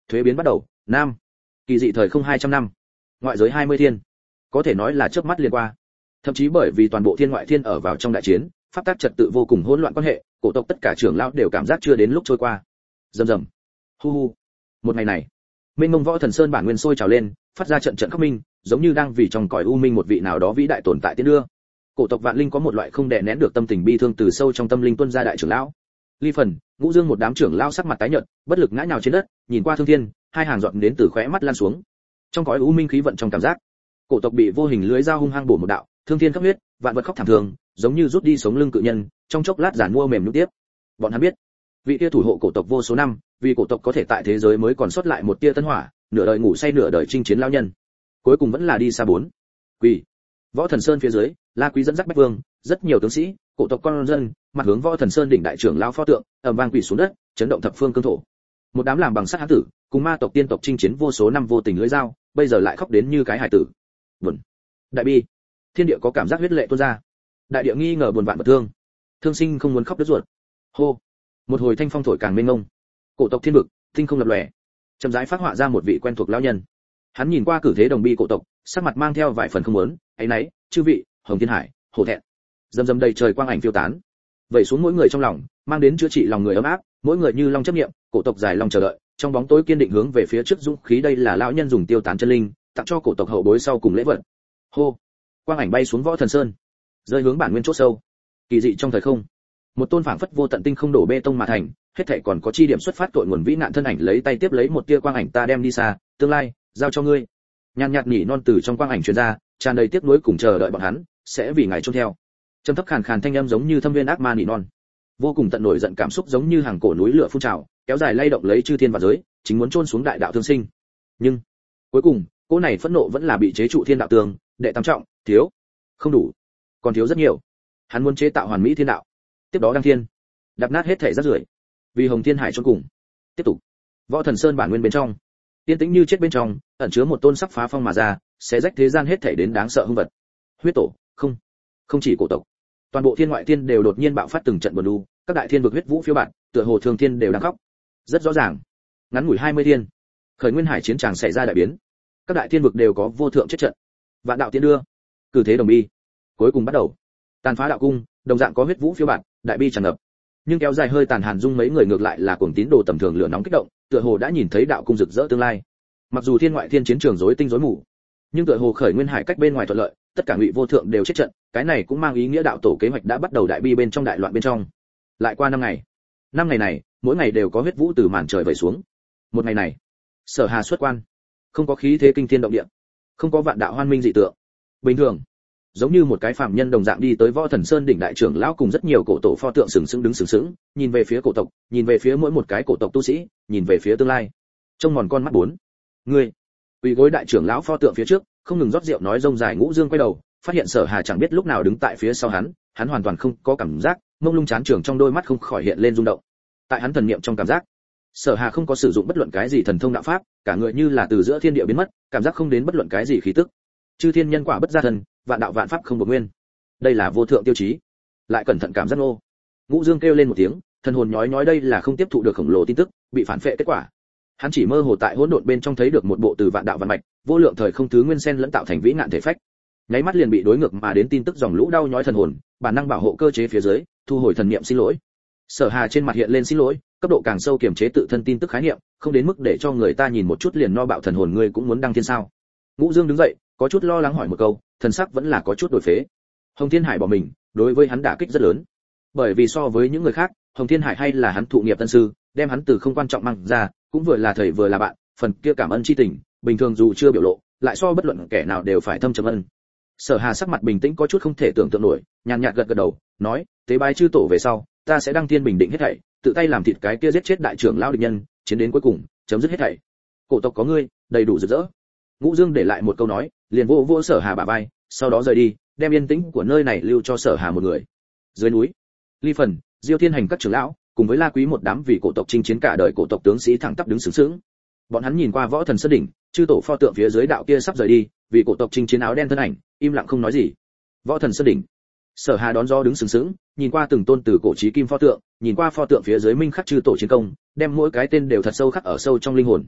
Thuế biến bắt đầu, nam. Kỳ dị thời không hai trăm năm. Ngoại giới hai mươi thiên. Có thể nói là chớp mắt liền qua. Thậm chí bởi vì toàn bộ thiên ngoại thiên ở vào trong đại chiến, pháp tắc trật tự vô cùng hỗn loạn quan hệ, cổ tộc tất cả trưởng lão đều cảm giác chưa đến lúc trôi qua. Rầm rầm. Hu hu. Một ngày này, mênh mông võ thần sơn bản nguyên sôi trào lên, phát ra trận trận khóc minh, giống như đang vì trong cõi u minh một vị nào đó vĩ đại tồn tại tiến đưa. Cổ tộc vạn linh có một loại không đè nén được tâm tình bi thương từ sâu trong tâm linh tuôn ra đại trưởng lão. Ly Phần, Ngũ Dương một đám trưởng lão sắc mặt tái nhợt, bất lực ngã nhào trên đất, nhìn qua Thương Thiên, hai hàng giọt đến từ khóe mắt lan xuống. Trong cõi u minh khí vận trong cảm giác, cổ tộc bị vô hình lưới dao hung hăng bổ một đạo, Thương Thiên khắp huyết, vạn vật khóc thảm thương, giống như rút đi sống lưng cự nhân, trong chốc lát giản mua mềm nhũn tiếp. Bọn hắn biết, vị kia thủ hộ cổ tộc vô số năm, vì cổ tộc có thể tại thế giới mới còn sót lại một tia tân hỏa, nửa đời ngủ say nửa đời chinh chiến lão nhân, cuối cùng vẫn là đi xa bốn. Quỷ. Võ Thần Sơn phía dưới, La Quý dẫn dắt bách vương, rất nhiều tướng sĩ, cổ tộc con dân, mặt hướng Võ Thần Sơn đỉnh đại trưởng lão pho tượng, ầm vang quỳ xuống đất, chấn động thập phương cương thổ. Một đám làm bằng sắt hán tử, cùng ma tộc tiên tộc chinh chiến vô số năm vô tình lưỡi dao, bây giờ lại khóc đến như cái hải tử. Buồn. Đại bi. Thiên địa có cảm giác huyết lệ tuôn ra. Đại địa nghi ngờ buồn vạn bất thương. Thương sinh không muốn khóc đứt ruột. Hô. Một hồi thanh phong thổi càng mênh mông. Cổ tộc thiên vực, tinh không lập lòe. Chậm rãi phát họa ra một vị quen thuộc lão nhân. Hắn nhìn qua cử thế đồng bi cổ tộc, sắc mặt mang theo vài phần không muốn, ấy nấy, chư vị, Hồng Thiên Hải, hổ thẹn. Dầm dầm đầy trời quang ảnh phiêu tán. Vậy xuống mỗi người trong lòng, mang đến chữa trị lòng người ấm áp, mỗi người như long chấp niệm, cổ tộc dài lòng chờ đợi, trong bóng tối kiên định hướng về phía trước dũng khí đây là lão nhân dùng tiêu tán chân linh, tặng cho cổ tộc hậu bối sau cùng lễ vật. Hô. Quang ảnh bay xuống Võ Thần Sơn, rơi hướng bản nguyên chỗ sâu. Kỳ dị trong thời không, một tôn phảng phất vô tận tinh không đổ bê tông mà thành, hết thảy còn có chi điểm xuất phát cội nguồn vĩ nạn thân ảnh lấy tay tiếp lấy một tia quang ảnh ta đem đi xa, tương lai giao cho ngươi. Nhàn nhạt nỉ non từ trong quang ảnh truyền ra, tràn đầy tiếc nuối cùng chờ đợi bọn hắn, sẽ vì ngài trông theo. Trầm thấp khàn khàn thanh âm giống như thâm viên ác ma nỉ non, vô cùng tận nổi giận cảm xúc giống như hàng cổ núi lửa phun trào, kéo dài lay động lấy chư thiên và giới, chính muốn chôn xuống đại đạo thương sinh. Nhưng cuối cùng, cỗ này phẫn nộ vẫn là bị chế trụ thiên đạo tường, đệ tam trọng, thiếu, không đủ, còn thiếu rất nhiều. Hắn muốn chế tạo hoàn mỹ thiên đạo, tiếp đó đăng thiên, đập nát hết thể rác rưởi, vì Hồng Thiên Hải chôn cùng. Tiếp tục, Võ Thần Sơn bản nguyên bên trong, tiên tĩnh như chết bên trong, ẩn chứa một tôn sắc phá phong mà ra, sẽ rách thế gian hết thể đến đáng sợ hung vật. Huyết tổ, không, không chỉ cổ tộc, toàn bộ thiên ngoại thiên đều đột nhiên bạo phát từng trận buồn lu, các đại thiên vực huyết vũ phiêu bạt, tựa hồ thường thiên đều đang khóc. Rất rõ ràng, ngắn ngủi hai mươi thiên, khởi nguyên hải chiến tràng xảy ra đại biến, các đại thiên vực đều có vô thượng chết trận. Vạn đạo tiến đưa, cử thế đồng bi, cuối cùng bắt đầu. Tàn phá đạo cung, đồng dạng có huyết vũ phiêu bạt, đại bi tràn ngập. Nhưng kéo dài hơi tàn hàn dung mấy người ngược lại là cuồng tín đồ tầm thường lửa nóng kích động, tựa hồ đã nhìn thấy đạo cung rực rỡ tương lai. Mặc dù thiên ngoại thiên chiến trường rối tinh rối mù, nhưng tựa hồ khởi nguyên hải cách bên ngoài thuận lợi, tất cả ngụy vô thượng đều chết trận, cái này cũng mang ý nghĩa đạo tổ kế hoạch đã bắt đầu đại bi bên trong đại loạn bên trong. Lại qua năm ngày, năm ngày này, mỗi ngày đều có huyết vũ từ màn trời vẩy xuống. Một ngày này, Sở Hà xuất quan, không có khí thế kinh thiên động địa, không có vạn đạo hoan minh dị tượng. Bình thường, giống như một cái phàm nhân đồng dạng đi tới Võ Thần Sơn đỉnh đại trưởng lão cùng rất nhiều cổ tổ pho tượng sừng sững đứng sừng sững, nhìn về phía cổ tộc, nhìn về phía mỗi một cái cổ tộc tu sĩ, nhìn về phía tương lai. Trong mòn con mắt bốn, người, quỳ gối đại trưởng lão pho tượng phía trước, không ngừng rót rượu nói rông dài. Ngũ Dương quay đầu, phát hiện Sở Hà chẳng biết lúc nào đứng tại phía sau hắn, hắn hoàn toàn không có cảm giác, mông lung chán trường trong đôi mắt không khỏi hiện lên rung động. Tại hắn thần niệm trong cảm giác, Sở Hà không có sử dụng bất luận cái gì thần thông đạo pháp, cả người như là từ giữa thiên địa biến mất, cảm giác không đến bất luận cái gì khí tức. Chư thiên nhân quả bất gia thần, vạn đạo vạn pháp không bộc nguyên. Đây là vô thượng tiêu chí. Lại cẩn thận cảm giác nô. Ngũ Dương kêu lên một tiếng, thần hồn nhói nhói đây là không tiếp thụ được khổng lồ tin tức, bị phản phệ kết quả. Hắn chỉ mơ hồ tại hỗn độn bên trong thấy được một bộ từ vạn đạo vạn mạch, vô lượng thời không thứ nguyên xen lẫn tạo thành vĩ ngạn thể phách. Nháy mắt liền bị đối ngược mà đến tin tức dòng lũ đau nhói thần hồn, bản năng bảo hộ cơ chế phía dưới, thu hồi thần niệm xin lỗi. Sở Hà trên mặt hiện lên xin lỗi, cấp độ càng sâu kiềm chế tự thân tin tức khái niệm, không đến mức để cho người ta nhìn một chút liền no bạo thần hồn ngươi cũng muốn đăng thiên sao? Ngũ Dương đứng dậy, có chút lo lắng hỏi một câu, thần sắc vẫn là có chút đổi phế. Hồng Thiên Hải bỏ mình, đối với hắn đả kích rất lớn. Bởi vì so với những người khác, Hồng Thiên Hải hay là hắn thụ nghiệp tân sư, đem hắn từ không quan trọng mang ra, cũng vừa là thầy vừa là bạn, phần kia cảm ơn chi tình, bình thường dù chưa biểu lộ, lại so bất luận kẻ nào đều phải thâm trầm ân. Sở Hà sắc mặt bình tĩnh có chút không thể tưởng tượng nổi, nhàn nhạt gật gật đầu, nói, tế bái chư tổ về sau, ta sẽ đăng thiên bình định hết thảy, tự tay làm thịt cái kia giết chết đại trưởng lão địch nhân, chiến đến cuối cùng, chấm dứt hết thảy. Cổ tộc có ngươi, đầy đủ rực rỡ. Ngũ Dương để lại một câu nói, liền vô vô Sở Hà bả vai, sau đó rời đi, đem yên tĩnh của nơi này lưu cho Sở Hà một người. Dưới núi, Ly Phần, Diêu Thiên Hành các trưởng lão, cùng với La Quý một đám vì cổ tộc chinh chiến cả đời cổ tộc tướng sĩ thẳng tắp đứng sướng sướng. Bọn hắn nhìn qua Võ Thần Sơn đỉnh, chư tổ pho tượng phía dưới đạo kia sắp rời đi, vì cổ tộc chinh chiến áo đen thân ảnh, im lặng không nói gì. Võ Thần Sơn đỉnh, Sở Hà đón gió đứng sướng sướng, nhìn qua từng tôn từ cổ chí kim pho tượng, nhìn qua pho tượng phía dưới minh khắc chư tổ chiến công, đem mỗi cái tên đều thật sâu khắc ở sâu trong linh hồn.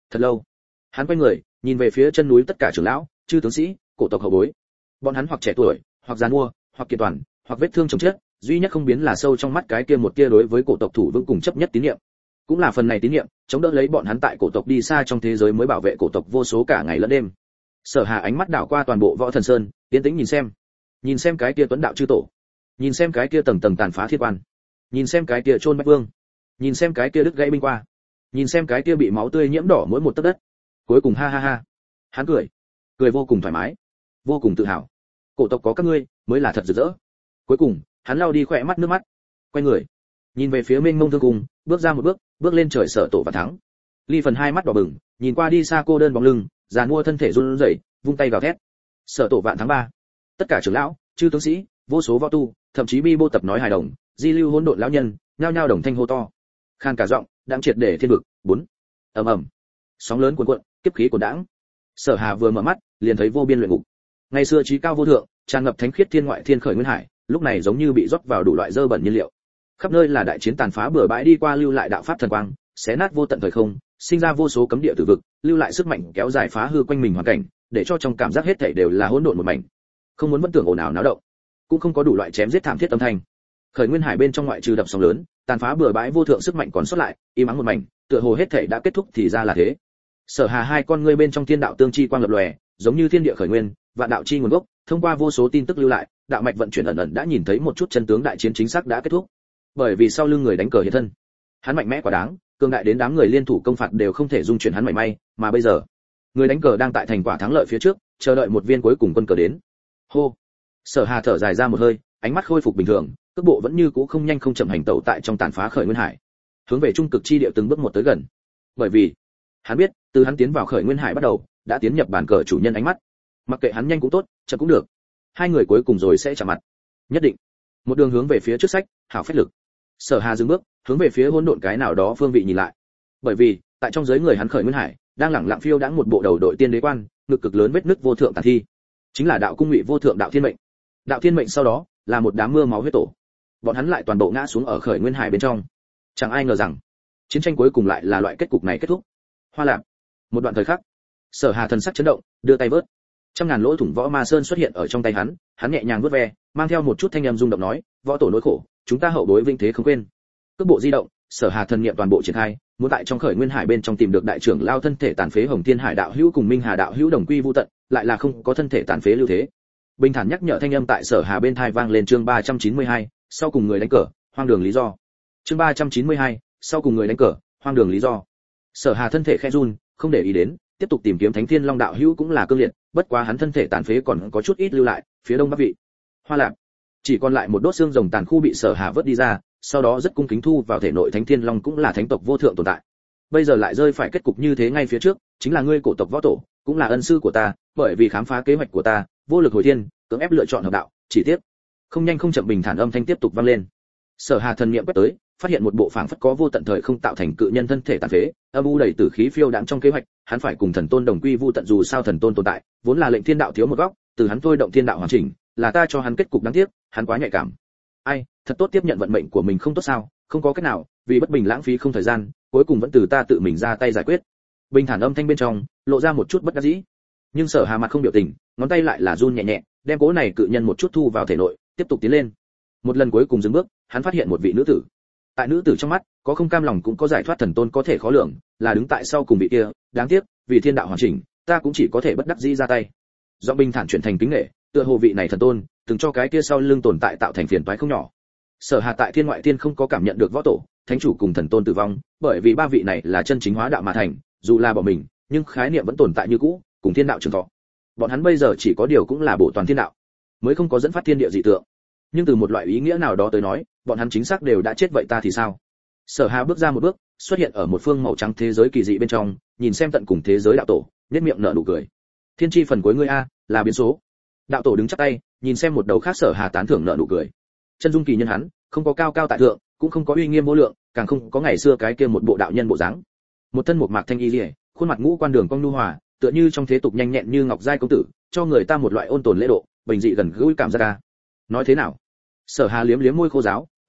Thật lâu, hắn quay người, nhìn về phía chân núi tất cả trưởng lão, chư tướng sĩ, cổ tộc hậu bối. Bọn hắn hoặc trẻ tuổi, hoặc già mua, hoặc kiệt toàn, hoặc vết thương chồng chết, duy nhất không biến là sâu trong mắt cái kia một kia đối với cổ tộc thủ vững cùng chấp nhất tín niệm. Cũng là phần này tín niệm, chống đỡ lấy bọn hắn tại cổ tộc đi xa trong thế giới mới bảo vệ cổ tộc vô số cả ngày lẫn đêm. Sở Hà ánh mắt đảo qua toàn bộ Võ Thần Sơn, tiến tĩnh nhìn xem. Nhìn xem cái kia tuấn đạo chư tổ, nhìn xem cái kia tầng tầng tàn phá thiên quan, nhìn xem cái kia chôn bách vương, nhìn xem cái kia đứt gãy binh qua, nhìn xem cái kia bị máu tươi nhiễm đỏ mỗi một tấc đất. Cuối cùng ha ha ha, hắn cười, cười vô cùng thoải mái, vô cùng tự hào. Cổ tộc có các ngươi, mới là thật rực rỡ. Cuối cùng, hắn lau đi khỏe mắt nước mắt, quay người, nhìn về phía mênh mông thương cùng, bước ra một bước, bước lên trời Sở Tổ và thắng. Ly Phần hai mắt đỏ bừng, nhìn qua đi xa cô đơn bóng lưng, giàn mua thân thể run rẩy, vung tay gào thét. Sở Tổ vạn tháng ba. Tất cả trưởng lão, chư tướng sĩ, vô số võ tu, thậm chí bi bô tập nói hài đồng, di lưu hỗn độn lão nhân, nhao nhao đồng thanh hô to. Khan cả giọng, đang triệt để thiên vực, bốn. Ầm ầm. Sóng lớn cuồn cuộn, kiếp khí cuồn đãng. Sở Hà vừa mở mắt, liền thấy vô biên luyện ngục. Ngày xưa trí cao vô thượng, tràn ngập thánh khiết thiên ngoại thiên khởi nguyên hải, lúc này giống như bị rót vào đủ loại dơ bẩn nhiên liệu. Khắp nơi là đại chiến tàn phá bừa bãi đi qua lưu lại đạo pháp thần quang, xé nát vô tận thời không, sinh ra vô số cấm địa tử vực, lưu lại sức mạnh kéo dài phá hư quanh mình hoàn cảnh, để cho trong cảm giác hết thảy đều là hỗn độn một mảnh. Không muốn vẫn tưởng ồn ào náo động, cũng không có đủ loại chém giết thảm thiết âm thanh. Khởi nguyên hải bên trong ngoại trừ đập sóng lớn, tàn phá bừa bãi vô thượng sức mạnh còn sót lại, im ắng một mảnh, tựa hồ hết thảy đã kết thúc thì ra là thế. Sở Hà hai con ngươi bên trong thiên đạo tương chi quang lập lòe, giống như thiên địa khởi nguyên, vạn đạo chi nguồn gốc, thông qua vô số tin tức lưu lại, đạo mạch vận chuyển ẩn ẩn đã nhìn thấy một chút chân tướng đại chiến chính xác đã kết thúc. Bởi vì sau lưng người đánh cờ hiện thân, hắn mạnh mẽ quá đáng, cường đại đến đám người liên thủ công phạt đều không thể dung chuyển hắn mảy may, mà bây giờ, người đánh cờ đang tại thành quả thắng lợi phía trước, chờ đợi một viên cuối cùng quân cờ đến. Hô. Sở Hà thở dài ra một hơi, ánh mắt khôi phục bình thường, cước bộ vẫn như cũ không nhanh không chậm hành tẩu tại trong tàn phá khởi nguyên hải, hướng về trung cực chi địa từng bước một tới gần. Bởi vì, hắn biết, từ hắn tiến vào khởi nguyên hải bắt đầu, đã tiến nhập bàn cờ chủ nhân ánh mắt. Mặc kệ hắn nhanh cũng tốt, chậm cũng được, hai người cuối cùng rồi sẽ chạm mặt. Nhất định. Một đường hướng về phía trước sách, hảo phách lực. Sở Hà dừng bước, hướng về phía hỗn độn cái nào đó phương vị nhìn lại. Bởi vì, tại trong giới người hắn khởi nguyên hải, đang lẳng lặng phiêu đãng một bộ đầu đội tiên đế quan, ngực cực lớn vết nứt vô thượng tàn thi. Chính là đạo cung ngụy vô thượng đạo thiên mệnh. Đạo thiên mệnh sau đó, là một đám mưa máu huyết tổ. Bọn hắn lại toàn bộ ngã xuống ở khởi nguyên hải bên trong. Chẳng ai ngờ rằng, chiến tranh cuối cùng lại là loại kết cục này kết thúc. Hoa Lạc. Một đoạn thời khắc, Sở Hà thần sắc chấn động, đưa tay vớt. Trăm ngàn lỗ thủng võ ma sơn xuất hiện ở trong tay hắn, hắn nhẹ nhàng vớt ve, mang theo một chút thanh âm rung động nói, võ tổ nỗi khổ, chúng ta hậu bối vinh thế không quên. Cước bộ di động, Sở Hà thần niệm toàn bộ triển khai, muốn tại trong khởi nguyên hải bên trong tìm được đại trưởng lao thân thể tàn phế Hồng Thiên Hải đạo hữu cùng Minh Hà đạo hữu đồng quy vu tận, lại là không có thân thể tàn phế lưu thế. Bình thản nhắc nhở thanh âm tại Sở Hà bên tai vang lên. Chương ba trăm chín mươi hai, sau cùng người đánh cờ, hoang đường lý do. Chương ba trăm chín mươi hai, sau cùng người đánh cờ, hoang đường lý do. Sở Hà thân thể khẽ run, không để ý đến, tiếp tục tìm kiếm Thánh Thiên Long đạo hữu cũng là cương liệt, bất quá hắn thân thể tàn phế còn có chút ít lưu lại, phía đông bắc vị. Hoa Lạc. Chỉ còn lại một đốt xương rồng tàn khu bị Sở Hà vớt đi ra, sau đó rất cung kính thu vào thể nội. Thánh Thiên Long cũng là thánh tộc vô thượng tồn tại. Bây giờ lại rơi phải kết cục như thế ngay phía trước, chính là ngươi cổ tộc võ tổ, cũng là ân sư của ta, bởi vì khám phá kế hoạch của ta, vô lực hồi thiên, cưỡng ép lựa chọn hợp đạo, chỉ tiếc. Không nhanh không chậm bình thản âm thanh tiếp tục vang lên. Sở Hà thần niệm quét tới, phát hiện một bộ phảng phất có vô tận thời không tạo thành cự nhân thân thể tàn phế, âm u đầy tử khí phiêu đãng trong kế hoạch, hắn phải cùng thần tôn đồng quy vu tận. Dù sao thần tôn tồn tại, vốn là lệnh thiên đạo thiếu một góc, từ hắn thôi động thiên đạo hoàn chỉnh, là ta cho hắn kết cục đáng tiếc, hắn quá nhạy cảm. Ai, thật tốt tiếp nhận vận mệnh của mình không tốt sao? Không có cách nào, vì bất bình lãng phí không thời gian, cuối cùng vẫn từ ta tự mình ra tay giải quyết. Bình thản âm thanh bên trong, lộ ra một chút bất đắc dĩ. Nhưng Sở Hà mặt không biểu tình, ngón tay lại là run nhẹ nhẹ, đem cố này cự nhân một chút thu vào thể nội, tiếp tục tiến lên. Một lần cuối cùng dừng bước, hắn phát hiện một vị nữ tử. Tại nữ tử trong mắt, có không cam lòng cũng có giải thoát thần tôn có thể khó lường, là đứng tại sau cùng vị kia, đáng tiếc, vì thiên đạo hoàn chỉnh, ta cũng chỉ có thể bất đắc dĩ ra tay. Giọng bình thản chuyển thành kính nể, tựa hồ vị này thần tôn, từng cho cái kia sau lưng tồn tại tạo thành phiền toái không nhỏ. Sở Hà tại thiên ngoại thiên không có cảm nhận được võ tổ, thánh chủ cùng thần tôn tử vong, bởi vì ba vị này là chân chính hóa đạo mà thành, dù là bỏ mình, nhưng khái niệm vẫn tồn tại như cũ, cùng thiên đạo trường thọ. Bọn hắn bây giờ chỉ có điều cũng là bổ toàn thiên đạo, mới không có dẫn phát thiên địa dị tượng. Nhưng từ một loại ý nghĩa nào đó tới nói, bọn hắn chính xác đều đã chết, vậy ta thì sao? Sở Hà bước ra một bước, xuất hiện ở một phương màu trắng thế giới kỳ dị bên trong, nhìn xem tận cùng thế giới đạo tổ, nhếch miệng nở nụ cười. Thiên chi phần cuối ngươi a, là biến số. Đạo tổ đứng chắp tay, nhìn xem một đầu khác Sở Hà tán thưởng nở nụ cười. Chân dung kỳ nhân hắn, không có cao cao tại thượng, cũng không có uy nghiêm vô lượng, càng không có ngày xưa cái kia một bộ đạo nhân bộ dáng. Một thân một mạc thanh y liễu, khuôn mặt ngũ quan đường cong nhu hòa, tựa như trong thế tục nhanh nhẹn như ngọc giai công tử, cho người ta một loại ôn tồn lễ độ, bình dị gần gũi cảm giác a. Nói thế nào? Sở Hà liếm liếm môi khô giáo,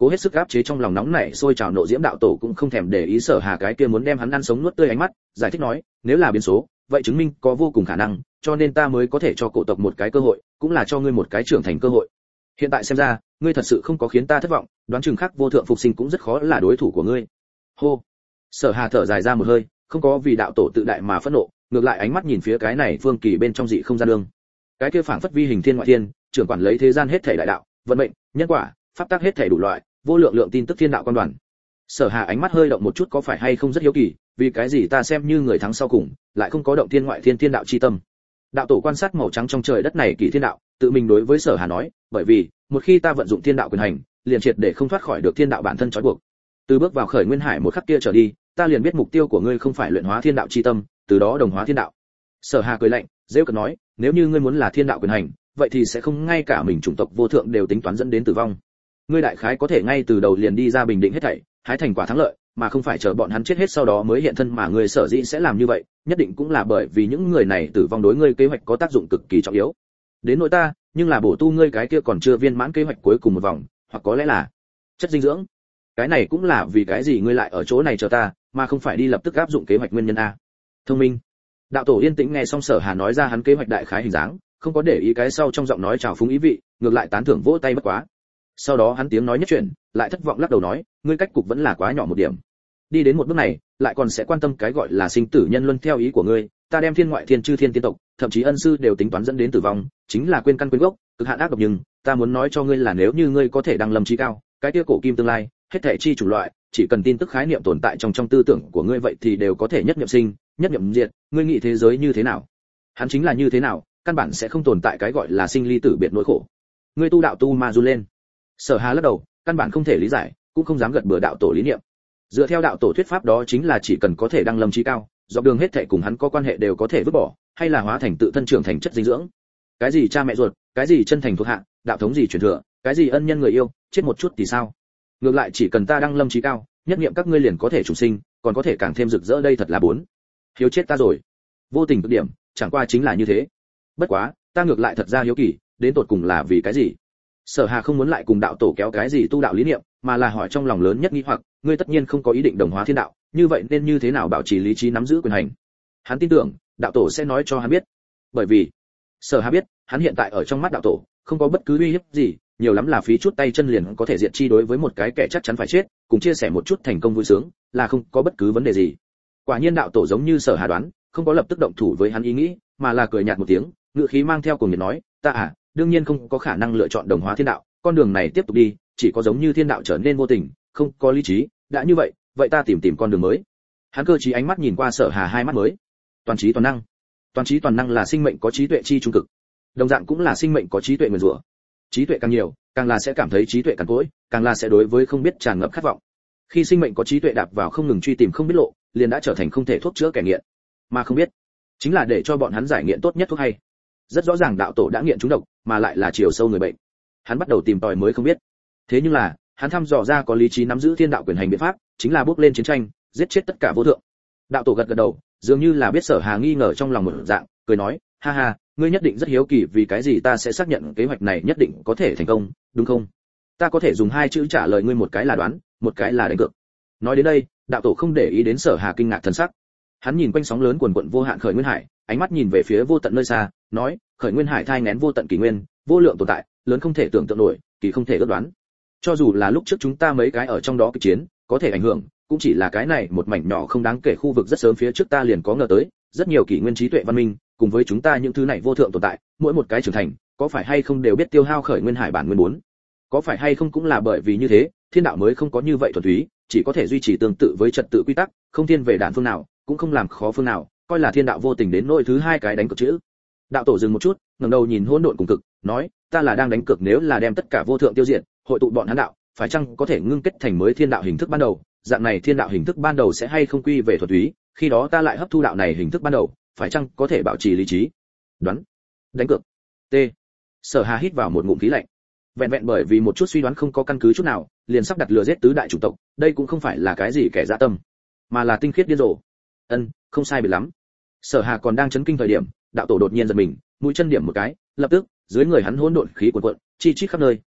cố hết sức áp chế trong lòng nóng nảy sôi trào nộ diễm. Đạo tổ cũng không thèm để ý Sở Hà cái kia muốn đem hắn ăn sống nuốt tươi ánh mắt, giải thích nói, nếu là biến số, vậy chứng minh có vô cùng khả năng, cho nên ta mới có thể cho cổ tộc một cái cơ hội, cũng là cho ngươi một cái trưởng thành cơ hội. Hiện tại xem ra, ngươi thật sự không có khiến ta thất vọng, đoán chừng khác vô thượng phục sinh cũng rất khó là đối thủ của ngươi. Hô. Sở Hà thở dài ra một hơi, không có vì đạo tổ tự đại mà phẫn nộ, ngược lại ánh mắt nhìn phía cái này phương kỳ bên trong dị không gian đường. Cái kia phảng phất vi hình thiên ngoại thiên, trưởng quản lấy thế gian hết thảy đại đạo, vận mệnh, nhân quả, pháp tắc hết thảy đủ loại, vô lượng lượng tin tức thiên đạo quan đoàn. Sở Hà ánh mắt hơi động một chút, có phải hay không rất hiếu kỳ, vì cái gì ta xem như người thắng sau cùng, lại không có động thiên ngoại thiên thiên đạo chi tâm. Đạo tổ quan sát màu trắng trong trời đất này kỳ thiên đạo, tự mình đối với Sở Hà nói, bởi vì một khi ta vận dụng thiên đạo quyền hành, liền triệt để không thoát khỏi được thiên đạo bản thân trói buộc. Từ bước vào khởi nguyên hải một khắc kia trở đi, ta liền biết mục tiêu của ngươi không phải luyện hóa thiên đạo chi tâm, từ đó đồng hóa thiên đạo. Sở Hà cười lạnh, rêu cợt nói, nếu như ngươi muốn là thiên đạo quyền hành, vậy thì sẽ không ngay cả mình chủng tộc vô thượng đều tính toán dẫn đến tử vong. Ngươi đại khái có thể ngay từ đầu liền đi ra bình định hết thảy, hái thành quả thắng lợi, mà không phải chờ bọn hắn chết hết sau đó mới hiện thân, mà ngươi sở dĩ sẽ làm như vậy, nhất định cũng là bởi vì những người này tử vong đối ngươi kế hoạch có tác dụng cực kỳ trọng yếu. Đến nỗi ta, nhưng là bổ tu ngươi cái kia còn chưa viên mãn kế hoạch cuối cùng một vòng, hoặc có lẽ là chất dinh dưỡng. Cái này cũng là vì cái gì ngươi lại ở chỗ này chờ ta, mà không phải đi lập tức áp dụng kế hoạch nguyên nhân a. Thông minh. Đạo tổ yên tĩnh nghe xong Sở Hà nói ra hắn kế hoạch đại khái hình dáng, không có để ý cái sau trong giọng nói trào phúng ý vị, ngược lại tán thưởng vỗ tay bất quá. Sau đó hắn tiếng nói nhất chuyển, lại thất vọng lắc đầu nói, ngươi cách cục vẫn là quá nhỏ một điểm. Đi đến một bước này, lại còn sẽ quan tâm cái gọi là sinh tử nhân luân. Theo ý của ngươi, ta đem thiên ngoại thiên chư thiên tiên tộc, thậm chí ân sư đều tính toán dẫn đến tử vong, chính là quên căn quên gốc, cực hạn ác độc. Nhưng ta muốn nói cho ngươi là nếu như ngươi có thể đăng lâm chí cao, cái kia cổ kim tương lai, hết thảy chi chủng loại, chỉ cần tin tức khái niệm tồn tại trong trong tư tưởng của ngươi, vậy thì đều có thể nhất niệm sinh, nhất niệm diệt. Ngươi nghĩ thế giới như thế nào, hắn chính là như thế nào, căn bản sẽ không tồn tại cái gọi là sinh ly tử biệt nỗi khổ. Ngươi tu đạo tu ma run lên. Sở Hà lắc đầu, căn bản không thể lý giải, cũng không dám gật bừa đạo tổ lý niệm. Dựa theo đạo tổ thuyết pháp, đó chính là chỉ cần có thể đăng lâm chí cao, dọc đường hết thảy cùng hắn có quan hệ đều có thể vứt bỏ, hay là hóa thành tự thân trưởng thành chất dinh dưỡng. Cái gì cha mẹ ruột, cái gì chân thành thuộc hạ, đạo thống gì truyền thừa, cái gì ân nhân người yêu, chết một chút thì sao? Ngược lại chỉ cần ta đăng lâm chí cao, nhất niệm các ngươi liền có thể chủ sinh, còn có thể càng thêm rực rỡ, đây thật là bốn. Hiếu chết ta rồi. Vô tình cực điểm, chẳng qua chính là như thế. Bất quá, ta ngược lại thật ra hiếu kỳ, đến tột cùng là vì cái gì? Sở Hà không muốn lại cùng đạo tổ kéo cái gì tu đạo lý niệm, mà là hỏi trong lòng lớn nhất nghi hoặc, ngươi tất nhiên không có ý định đồng hóa thiên đạo, như vậy nên như thế nào bảo trì lý trí nắm giữ quyền hành? Hắn tin tưởng, đạo tổ sẽ nói cho hắn biết. Bởi vì, Sở Hà biết, hắn hiện tại ở trong mắt đạo tổ, không có bất cứ uy hiếp gì, nhiều lắm là phí chút tay chân liền có thể diệt chi. Đối với một cái kẻ chắc chắn phải chết, cùng chia sẻ một chút thành công vui sướng, là không có bất cứ vấn đề gì. Quả nhiên đạo tổ giống như Sở Hà đoán, không có lập tức động thủ với hắn ý nghĩ, mà là cười nhạt một tiếng, ngữ khí mang theo cuồng nhiệt nói, ta à, đương nhiên không có khả năng lựa chọn đồng hóa thiên đạo, con đường này tiếp tục đi, chỉ có giống như thiên đạo trở nên vô tình, không có lý trí, đã như vậy, vậy ta tìm tìm con đường mới. Hắn cơ trí ánh mắt nhìn qua Sở Hà hai mắt mới. Toàn trí toàn năng. Toàn trí toàn năng là sinh mệnh có trí tuệ chi trung cực, đồng dạng cũng là sinh mệnh có trí tuệ nguyên rủa. Trí tuệ càng nhiều, càng là sẽ cảm thấy trí tuệ càng cỗi, càng là sẽ đối với không biết tràn ngập khát vọng. Khi sinh mệnh có trí tuệ đạp vào không ngừng truy tìm không biết lộ, liền đã trở thành không thể thuốc chữa kẻ nghiện, mà không biết chính là để cho bọn hắn giải nghiện tốt nhất thuốc hay. Rất rõ ràng đạo tổ đã nghiện trúng độc, mà lại là chiều sâu người bệnh. Hắn bắt đầu tìm tòi mới không biết. Thế nhưng là, hắn thăm dò ra có lý trí nắm giữ thiên đạo quyền hành biện pháp, chính là bước lên chiến tranh, giết chết tất cả vô thượng. Đạo tổ gật gật đầu, dường như là biết Sở Hà nghi ngờ trong lòng một dạng, cười nói, ha ha, ngươi nhất định rất hiếu kỳ vì cái gì ta sẽ xác nhận kế hoạch này nhất định có thể thành công, đúng không? Ta có thể dùng hai chữ trả lời ngươi, một cái là đoán, một cái là đánh cược. Nói đến đây, đạo tổ không để ý đến Sở Hà kinh ngạc thần sắc. Hắn nhìn quanh sóng lớn cuồn cuộn vô hạn khởi nguyên hải, ánh mắt nhìn về phía vô tận nơi xa, nói, khởi nguyên hải thai nghén vô tận kỷ nguyên, vô lượng tồn tại, lớn không thể tưởng tượng nổi, kỳ không thể ước đoán. Cho dù là lúc trước chúng ta mấy cái ở trong đó kịch chiến, có thể ảnh hưởng, cũng chỉ là cái này một mảnh nhỏ không đáng kể khu vực. Rất sớm phía trước ta liền có ngờ tới, rất nhiều kỷ nguyên trí tuệ văn minh, cùng với chúng ta những thứ này vô thượng tồn tại, mỗi một cái trưởng thành, có phải hay không đều biết tiêu hao khởi nguyên hải bản nguyên bốn. Có phải hay không cũng là bởi vì như thế, thiên đạo mới không có như vậy thuần túy, chỉ có thể duy trì tương tự với trật tự quy tắc, không thiên về đạn phương nào, cũng không làm khó phương nào, coi là thiên đạo vô tình đến nỗi thứ hai cái đánh cược chữ. Đạo tổ dừng một chút, ngẩng đầu nhìn hỗn độn cùng cực, nói, ta là đang đánh cược nếu là đem tất cả vô thượng tiêu diệt, hội tụ bọn hắn đạo, phải chăng có thể ngưng kết thành mới thiên đạo hình thức ban đầu, dạng này thiên đạo hình thức ban đầu sẽ hay không quy về thuần túy, khi đó ta lại hấp thu đạo này hình thức ban đầu, phải chăng có thể bảo trì lý trí. Đoán, đánh cược. T. Sở Hà hít vào một ngụm khí lạnh. Vẹn vẹn bởi vì một chút suy đoán không có căn cứ chút nào, liền sắp đặt lừa giết tứ đại chủng tộc, đây cũng không phải là cái gì kẻ dã tâm, mà là tinh khiết điên rồ. Ân, không sai biệt lắm. Sở Hà còn đang chấn kinh thời điểm, đạo tổ đột nhiên giật mình, mũi chân điểm một cái, lập tức, dưới người hắn hỗn độn khí cuồn cuộn, chi chít khắp nơi,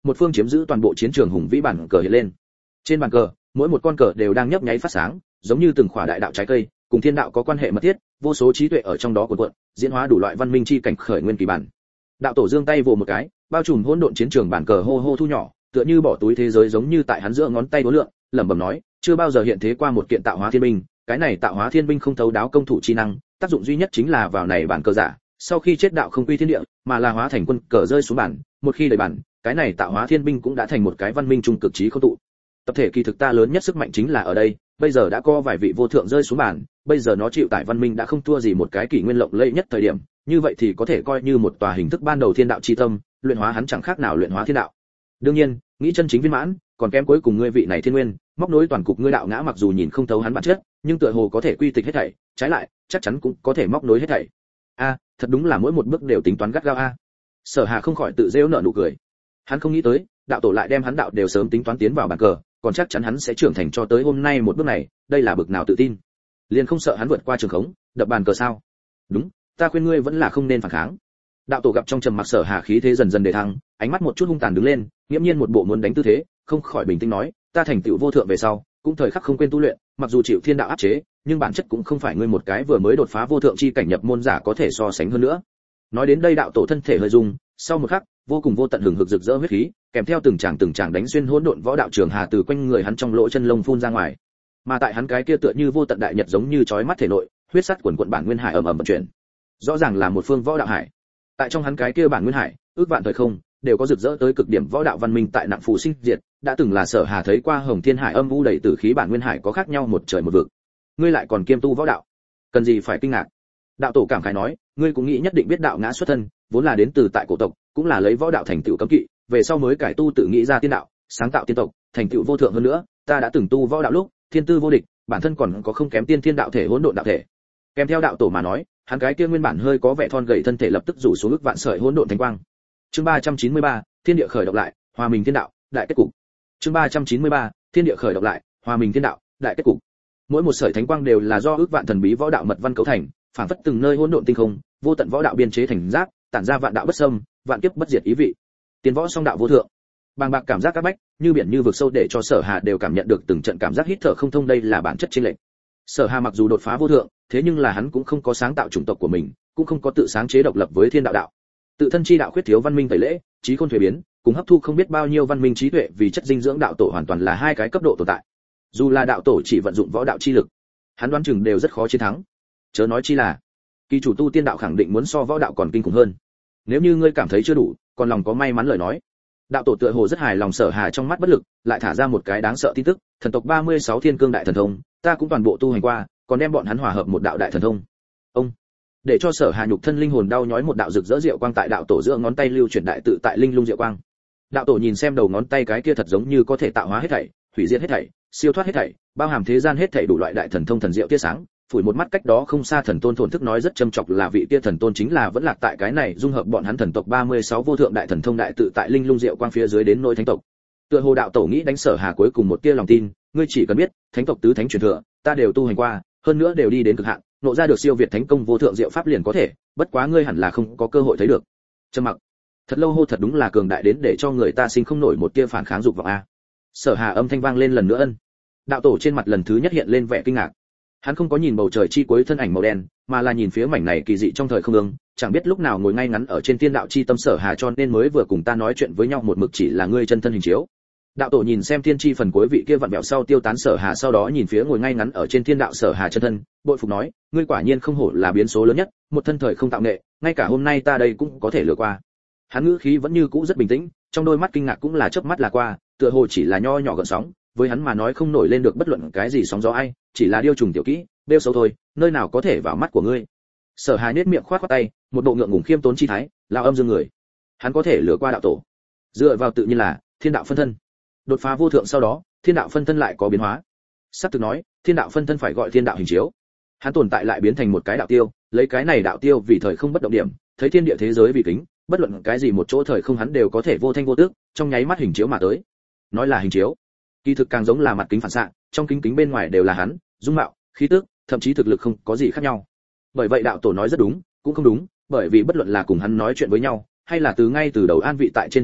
một phương chiếm giữ toàn bộ chiến trường hùng vĩ bản cờ hiện lên. Trên bàn cờ, mỗi một con cờ đều đang nhấp nháy phát sáng, giống như từng khỏa đại đạo trái cây, cùng thiên đạo có quan hệ mật thiết, vô số trí tuệ ở trong đó cuộn cuộn, diễn hóa đủ loại văn minh chi cảnh khởi nguyên kỳ bản. Đạo tổ giương tay vồ một cái, bao trùm hỗn độn chiến trường bản cờ hô hô thu nhỏ, tựa như bỏ túi thế giới giống như tại hắn giữa ngón tay đối lượng, lẩm bẩm nói, chưa bao giờ hiện thế qua một kiện tạo hóa thiên binh, cái này tạo hóa thiên binh không thấu đáo công thủ chi năng, tác dụng duy nhất chính là vào này bản cờ giả, sau khi chết đạo không quy thiên địa, mà là hóa thành quân cờ rơi xuống bản, một khi đầy bản, cái này tạo hóa thiên binh cũng đã thành một cái văn minh trung cực trí không tụ. Tập thể kỳ thực ta lớn nhất sức mạnh chính là ở đây, bây giờ đã có vài vị vô thượng rơi xuống bản, bây giờ nó chịu tải văn minh đã không thua gì một cái kỷ nguyên lộng lẫy nhất thời điểm, như vậy thì có thể coi như một tòa hình thức ban đầu thiên đạo chi tâm, luyện hóa hắn chẳng khác nào luyện hóa thiên đạo. Đương nhiên, nghĩ chân chính viên mãn, còn kém cuối cùng ngươi vị này thiên nguyên, móc nối toàn cục ngươi đạo ngã mặc dù nhìn không thấu hắn bản chất, nhưng tựa hồ có thể quy tịch hết thảy, trái lại, chắc chắn cũng có thể móc nối hết thảy. A, thật đúng là mỗi một bước đều tính toán gắt gao a. Sở Hà không khỏi tự giễu nở nụ cười. Hắn không nghĩ tới, đạo tổ lại đem hắn đạo đều sớm tính toán tiến vào bàn cờ, còn chắc chắn hắn sẽ trưởng thành cho tới hôm nay một bước này, đây là bực nào tự tin. Liền không sợ hắn vượt qua trường khống, đập bàn cờ sao? Đúng, ta khuyên ngươi vẫn là không nên phản kháng. Đạo tổ gặp trong trầm mặc Sở Hà khí thế dần dần đề thăng, ánh mắt một chút hung tàn đứng lên, nghiễm nhiên một bộ muốn đánh tư thế, không khỏi bình tĩnh nói, ta thành tựu vô thượng về sau, cũng thời khắc không quên tu luyện, mặc dù chịu thiên đạo áp chế, nhưng bản chất cũng không phải ngươi một cái vừa mới đột phá vô thượng chi cảnh nhập môn giả có thể so sánh hơn nữa. Nói đến đây đạo tổ thân thể hơi rung, sau một khắc, vô cùng vô tận hừng hực rực rỡ huyết khí, kèm theo từng tràng từng tràng đánh xuyên hỗn độn võ đạo trường hà từ quanh người hắn trong lỗ chân lông phun ra ngoài. Mà tại hắn cái kia tựa như vô tận đại nhật giống như chói mắt thể nội, huyết sắt quần quần bản nguyên hải ầm ầm vận chuyển. Rõ ràng là một phương võ đạo hải. Tại trong hắn cái kia bản nguyên hải, ước vạn thời không, đều có rực rỡ tới cực điểm võ đạo văn minh tại nặng phù sinh diệt, đã từng là Sở Hà thấy qua Hồng Thiên Hải âm u đầy tử khí bản nguyên hải có khác nhau một trời một vực. Ngươi lại còn kiêm tu võ đạo, cần gì phải kinh ngạc? Đạo tổ cảm khái nói, ngươi cũng nghĩ nhất định biết đạo ngã xuất thân, vốn là đến từ tại cổ tộc, cũng là lấy võ đạo thành tựu cấm kỵ, về sau mới cải tu tự nghĩ ra tiên đạo, sáng tạo tiên tộc, thành tựu vô thượng hơn nữa, ta đã từng tu võ đạo lúc, thiên tư vô địch, bản thân còn có không kém tiên thiên đạo thể hỗn độn đạo thể. Kèm theo đạo tổ mà nói, hắn cái kia nguyên bản hơi có vẻ thon gầy thân thể lập tức rủ xuống ức vạn sợi hỗn độn thánh quang. Chương ba trăm chín mươi ba, thiên địa khởi động lại, hòa mình thiên đạo, đại kết cục. Chương ba trăm chín mươi ba, thiên địa khởi động lại, hòa mình thiên đạo, đại kết cục. Mỗi một sợi thánh quang đều là do ức vạn thần bí võ đạo mật văn cấu thành, phản phất từng nơi hỗn độn tinh không, vô tận võ đạo biên chế thành giáp, tản ra vạn đạo bất xâm, vạn kiếp bất diệt ý vị. Tiên võ song đạo vô thượng. Bàng bạc cảm giác các bách, như biển như vực sâu để cho Sở Hà đều cảm nhận được từng trận cảm giác hít thở không thông, đây là bản chất chênh lệch. Sở Hà mặc dù đột phá vô thượng, thế nhưng là hắn cũng không có sáng tạo chủng tộc của mình, cũng không có tự sáng chế độc lập với thiên đạo đạo. Tự thân chi đạo khuyết thiếu văn minh tẩy lễ, trí khôn thuế biến, cùng hấp thu không biết bao nhiêu văn minh trí tuệ vì chất dinh dưỡng đạo tổ hoàn toàn là hai cái cấp độ tồn tại. Dù là đạo tổ chỉ vận dụng võ đạo chi lực, hắn đoán chừng đều rất khó chiến thắng. Chớ nói chi là, kỳ chủ tu tiên đạo khẳng định muốn so võ đạo còn kinh khủng hơn. Nếu như ngươi cảm thấy chưa đủ, còn lòng có may mắn lời nói. Đạo tổ tựa hồ rất hài lòng Sở Hà trong mắt bất lực, lại thả ra một cái đáng sợ tin tức, thần tộc ba mươi sáu thiên cương đại thần thông, ta cũng toàn bộ tu hành qua, còn đem bọn hắn hòa hợp một đạo đại thần thông. Ông để cho Sở Hà nhục thân linh hồn đau nhói một đạo rực rỡ diệu quang tại đạo tổ giữa ngón tay lưu chuyển đại tự tại linh lung diệu quang. Đạo tổ nhìn xem đầu ngón tay cái kia thật giống như có thể tạo hóa hết thảy, hủy diệt hết thảy, siêu thoát hết thảy, bao hàm thế gian hết thảy đủ loại đại thần thông thần diệu tia sáng, phủi một mắt cách đó không xa thần tôn thổn thức nói rất châm chọc là vị kia thần tôn chính là vẫn lạc tại cái này dung hợp bọn hắn thần tộc ba mươi sáu vô thượng đại thần thông đại tự tại linh lung diệu quang phía dưới đến nỗi thánh tộc. Tựa hồ đạo tổ nghĩ đánh Sở Hà cuối cùng một tia lòng tin, ngươi chỉ cần biết, thánh tộc tứ thánh truyền thừa, ta đều tu hành qua, hơn nữa đều đi đến cực hạn, nộ ra được siêu việt thánh công vô thượng diệu pháp liền có thể, bất quá ngươi hẳn là không có cơ hội thấy được. Trầm mặc. Thật lâu hô thật đúng là cường đại đến để cho người ta sinh không nổi một tia phản kháng dục vọng a. Sở Hà âm thanh vang lên lần nữa ân. Đạo tổ trên mặt lần thứ nhất hiện lên vẻ kinh ngạc. Hắn không có nhìn bầu trời chi cuối thân ảnh màu đen, mà là nhìn phía mảnh này kỳ dị trong thời không ương, chẳng biết lúc nào ngồi ngay ngắn ở trên thiên đạo chi tâm Sở Hà cho nên mới vừa cùng ta nói chuyện với nhau một mực chỉ là ngươi chân thân hình chiếu. Đạo tổ nhìn xem thiên chi phần cuối vị kia vặn vẹo sau tiêu tán Sở Hà sau đó nhìn phía ngồi ngay ngắn ở trên thiên đạo Sở Hà chân thân, bội phục nói, ngươi quả nhiên không hổ là biến số lớn nhất, một thân thời không tạo nghệ, ngay cả hôm nay ta đây cũng có thể lừa qua. Hắn ngữ khí vẫn như cũ rất bình tĩnh, trong đôi mắt kinh ngạc cũng là chớp mắt là qua, tựa hồ chỉ là nho nhỏ gợn sóng, với hắn mà nói không nổi lên được bất luận cái gì sóng gió ai, chỉ là điêu trùng tiểu kỹ, bêu xấu thôi, nơi nào có thể vào mắt của ngươi. Sở Hà nhếch miệng khoát khoát tay, một bộ ngượng ngùng khiêm tốn chi thái, lao âm dương người. Hắn có thể lừa qua đạo tổ, dựa vào tự nhiên là thiên đạo phân thân. Đột phá vô thượng sau đó, thiên đạo phân thân lại có biến hóa. Sắp thực nói, thiên đạo phân thân phải gọi thiên đạo hình chiếu. Hắn tồn tại lại biến thành một cái đạo tiêu, lấy cái này đạo tiêu vì thời không bất động điểm, thấy thiên địa thế giới vì kính, bất luận cái gì một chỗ thời không hắn đều có thể vô thanh vô tức, trong nháy mắt hình chiếu mà tới. Nói là hình chiếu, kỳ thực càng giống là mặt kính phản xạ, trong kính kính bên ngoài đều là hắn, dung mạo, khí tức, thậm chí thực lực không có gì khác nhau. Bởi vậy đạo tổ nói rất đúng, cũng không đúng, bởi vì bất luận là cùng hắn nói chuyện với nhau, hay là từ ngay từ đầu an vị tại trên thiên đạo,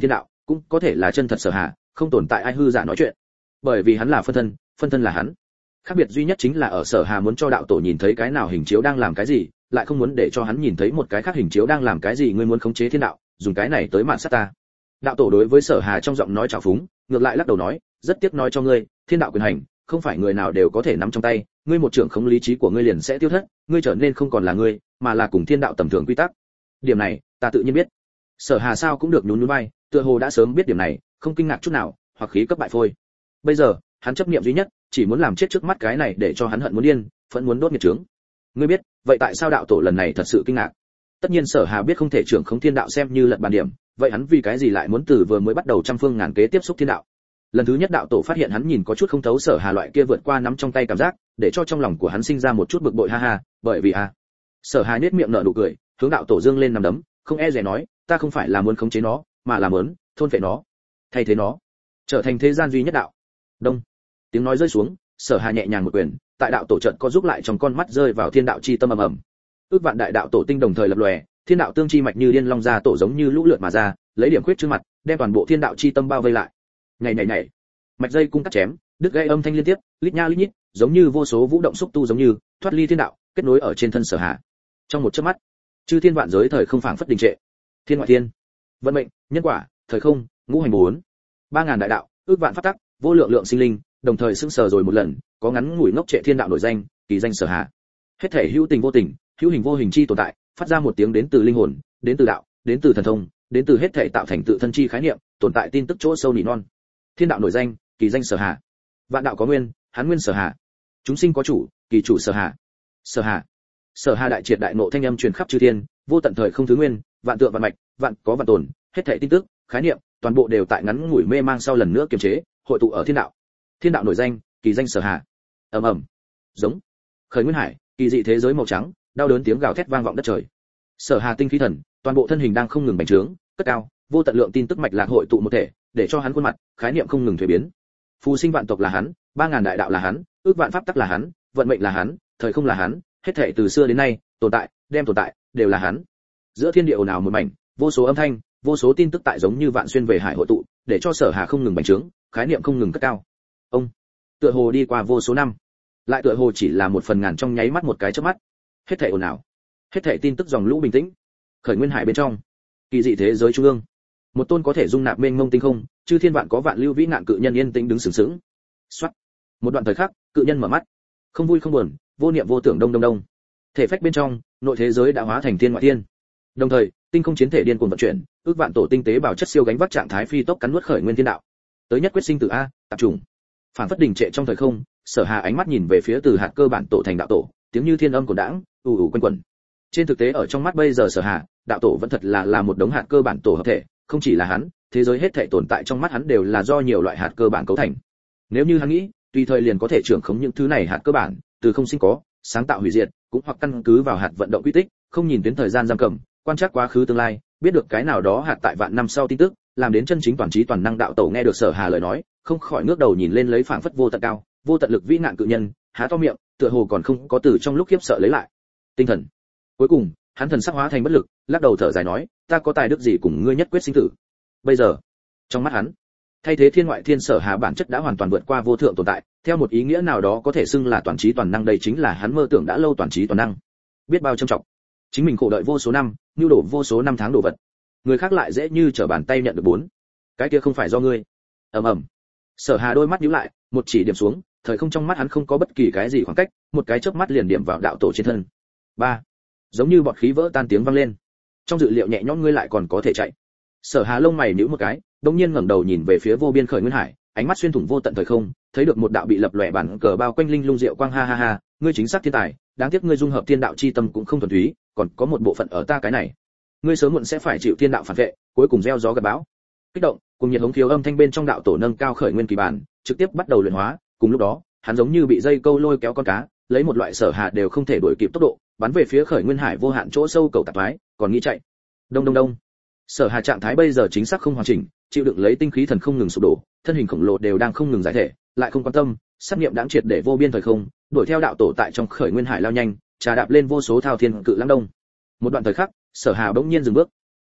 cũng có thể là chân thật Sở Hà, không tồn tại ai hư giả nói chuyện. Bởi vì hắn là phân thân, phân thân là hắn. Khác biệt duy nhất chính là ở Sở Hà muốn cho đạo tổ nhìn thấy cái nào hình chiếu đang làm cái gì, lại không muốn để cho hắn nhìn thấy một cái khác hình chiếu đang làm cái gì. Ngươi muốn khống chế thiên đạo, dùng cái này tới mạn sát ta. Đạo tổ đối với Sở Hà trong giọng nói trào phúng, ngược lại lắc đầu nói, rất tiếc nói cho ngươi, thiên đạo quyền hành không phải người nào đều có thể nắm trong tay, ngươi một trưởng khống lý trí của ngươi liền sẽ tiêu thất, ngươi trở nên không còn là ngươi, mà là cùng thiên đạo tầm thường quy tắc. Điểm này, ta tự nhiên biết. Sở Hà sao cũng được nhún nhún vai, tựa hồ đã sớm biết điểm này, không kinh ngạc chút nào, hoặc khí cấp bại phôi. Bây giờ, hắn chấp niệm duy nhất, chỉ muốn làm chết trước mắt cái này để cho hắn hận muốn điên, phẫn muốn đốt nghiệt trướng. Ngươi biết, vậy tại sao đạo tổ lần này thật sự kinh ngạc? Tất nhiên Sở Hà biết không thể trưởng khống thiên đạo xem như lật bàn điểm, vậy hắn vì cái gì lại muốn từ vừa mới bắt đầu trăm phương ngàn kế tiếp xúc thiên đạo? Lần thứ nhất đạo tổ phát hiện hắn nhìn có chút không thấu Sở Hà loại kia vượt qua nắm trong tay cảm giác, để cho trong lòng của hắn sinh ra một chút bực bội ha ha, bởi vì a. Sở Hà nhếch miệng nở nụ cười, hướng đạo tổ dương lên nằm đấm, không e dè nói, ta không phải là muốn khống chế nó, mà là muốn thôn phệ nó, thay thế nó, trở thành thế gian duy nhất đạo. Đông. Tiếng nói rơi xuống, Sở Hà nhẹ nhàng một quyền, tại đạo tổ trận co giúp lại trong con mắt rơi vào thiên đạo chi tâm ầm ầm. Ước vạn đại đạo tổ tinh đồng thời lập lòe, thiên đạo tương chi mạch như điên long ra tổ giống như lũ lượt mà ra, lấy điểm khuyết trước mặt, đem toàn bộ thiên đạo chi tâm bao vây lại. Nhảy nhảy nhảy, mạch dây cung cắt chém, đứt gãy âm thanh liên tiếp, lít nha lít nhít, giống như vô số vũ động xúc tu giống như thoát ly thiên đạo, kết nối ở trên thân Sở Hà. Trong một chớp mắt, chư thiên vạn giới thời không phảng phất đình trệ. Thiên ngoại thiên, vận mệnh, nhân quả, thời không, ngũ hành bốn, ba ngàn đại đạo, ước vạn pháp tắc, vô lượng lượng sinh linh, đồng thời sững sờ rồi một lần, có ngắn ngủi ngốc trệ thiên đạo nổi danh, kỳ danh Sở Hà. Hết thể hữu tình vô tình, hữu hình vô hình chi tồn tại, phát ra một tiếng đến từ linh hồn, đến từ đạo, đến từ thần thông, đến từ hết thể tạo thành tự thân chi khái niệm, tồn tại tin tức chỗ sâu nỉ non. Thiên đạo nổi danh, kỳ danh Sở Hà. Vạn đạo có nguyên, hắn nguyên Sở Hà. Chúng sinh có chủ, kỳ chủ Sở Hà. Sở Hà. Sở Hà đại triệt đại nộ thanh âm truyền khắp chư thiên, vô tận thời không thứ nguyên, vạn tượng vạn mạch, vạn có vạn tồn, hết thảy tin tức, khái niệm, toàn bộ đều tại ngắn ngủi mê mang sau lần nữa kiềm chế, hội tụ ở thiên đạo. Thiên đạo nổi danh, kỳ danh Sở Hà. Ầm ầm. Giống. Khởi nguyên hải, kỳ dị thế giới màu trắng, đau đớn tiếng gào thét vang vọng đất trời. Sở Hà tinh khí thần, toàn bộ thân hình đang không ngừng bành trướng, cất cao, vô tận lượng tin tức mạch lạc hội tụ một thể, để cho hắn khuôn mặt, khái niệm không ngừng thay biến. Phù sinh vạn tộc là hắn, ba ngàn đại đạo là hắn, ước vạn pháp tắc là hắn, vận mệnh là hắn, thời không là hắn, hết thảy từ xưa đến nay, tồn tại, đem tồn tại, đều là hắn. Giữa thiên địa ồn ào một mảnh, vô số âm thanh, vô số tin tức tại giống như vạn xuyên về hải hội tụ, để cho Sở Hà không ngừng bành trướng, khái niệm không ngừng cất cao. Ông, tựa hồ đi qua vô số năm, lại tựa hồ chỉ là một phần ngàn trong nháy mắt một cái chớp mắt. Hết thảy ồn ào, hết thảy tin tức dòng lũ bình tĩnh. Khởi nguyên hải bên trong, kỳ dị thế giới trung ương, một tôn có thể dung nạp mênh mông tinh không, chư thiên vạn có vạn lưu vĩ ngạn cự nhân yên tĩnh đứng sừng sững. Soát. Một đoạn thời khắc, cự nhân mở mắt, không vui không buồn, vô niệm vô tưởng đông đông đông. Thể phách bên trong, nội thế giới đã hóa thành thiên ngoại thiên. Đồng thời, tinh không chiến thể điên cuồng vận chuyển, ước vạn tổ tinh tế bảo chất siêu gánh vác trạng thái phi tốc cắn nuốt khởi nguyên thiên đạo. Tới nhất quyết sinh tử a, tập trung. Phản phất đình trệ trong thời không, Sở Hà ánh mắt nhìn về phía từ hạt cơ bản tổ thành đạo tổ, tiếng như thiên âm của đãng, ù ù quanh quẩn. Trên thực tế ở trong mắt bây giờ Sở Hà, đạo tổ vẫn thật là là một đống hạt cơ bản tổ hợp thể, không chỉ là hắn, thế giới hết thảy tồn tại trong mắt hắn đều là do nhiều loại hạt cơ bản cấu thành. Nếu như hắn nghĩ, tùy thời liền có thể trưởng khống những thứ này hạt cơ bản, từ không sinh có, sáng tạo hủy diệt, cũng hoặc căn cứ vào hạt vận động quy tích, không nhìn đến thời gian giam cầm, quan trắc quá khứ tương lai, biết được cái nào đó hạt tại vạn năm sau tin tức, làm đến chân chính toàn trí toàn năng đạo tổ nghe được Sở Hà lời nói, không khỏi ngước đầu nhìn lên lấy phảng phất vô tận cao, vô tận lực vĩ nạn cự nhân, há to miệng, tựa hồ còn không có từ trong lúc khiếp sợ lấy lại tinh thần. Cuối cùng, hắn thần sắc hóa thành bất lực, lắc đầu thở dài nói, ta có tài đức gì cùng ngươi nhất quyết sinh tử. Bây giờ, trong mắt hắn, thay thế thiên ngoại thiên Sở Hà bản chất đã hoàn toàn vượt qua vô thượng tồn tại, theo một ý nghĩa nào đó có thể xưng là toàn trí toàn năng, đây chính là hắn mơ tưởng đã lâu toàn trí toàn năng. Biết bao trân trọng, chính mình khổ đợi vô số năm, nưu đổ vô số năm tháng đồ vật, người khác lại dễ như trở bàn tay nhận được bốn. Cái kia không phải do ngươi. Ầm ầm. Sở Hà đôi mắt nhíu lại, một chỉ điểm xuống, thời không trong mắt hắn không có bất kỳ cái gì khoảng cách, một cái chớp mắt liền điểm vào đạo tổ trên thân. Ba. Giống như bọt khí vỡ tan tiếng vang lên. Trong dự liệu nhẹ nhõm ngươi lại còn có thể chạy. Sở Hà lông mày nhíu một cái, đột nhiên ngẩng đầu nhìn về phía vô biên khởi nguyên hải, ánh mắt xuyên thủng vô tận thời không, thấy được một đạo bị lập lòe bản cờ bao quanh linh lung diệu quang ha ha ha, ngươi chính xác thiên tài, đáng tiếc ngươi dung hợp thiên đạo chi tâm cũng không thuần túy, còn có một bộ phận ở ta cái này. Ngươi sớm muộn sẽ phải chịu thiên đạo phản vệ, cuối cùng gieo gió gặt bão. Kích động, cùng nhiệt hống khiếu âm thanh bên trong đạo tổ nâng cao khởi nguyên kỳ bản, trực tiếp bắt đầu luyện hóa, cùng lúc đó, hắn giống như bị dây câu lôi kéo con cá, lấy một loại Sở Hà đều không thể đuổi kịp tốc độ, bắn về phía khởi nguyên hải vô hạn chỗ sâu cầu tạp thoái, còn nghĩ chạy. Đông đông đông. Sở Hà trạng thái bây giờ chính xác không hoàn chỉnh, chịu đựng lấy tinh khí thần không ngừng sụp đổ, thân hình khổng lồ đều đang không ngừng giải thể, lại không quan tâm, sát niệm đáng triệt để vô biên thời không, đuổi theo đạo tổ tại trong khởi nguyên hải lao nhanh, trà đạp lên vô số thao thiên cự lãng đông. Một đoạn thời khắc, Sở Hà bỗng nhiên dừng bước.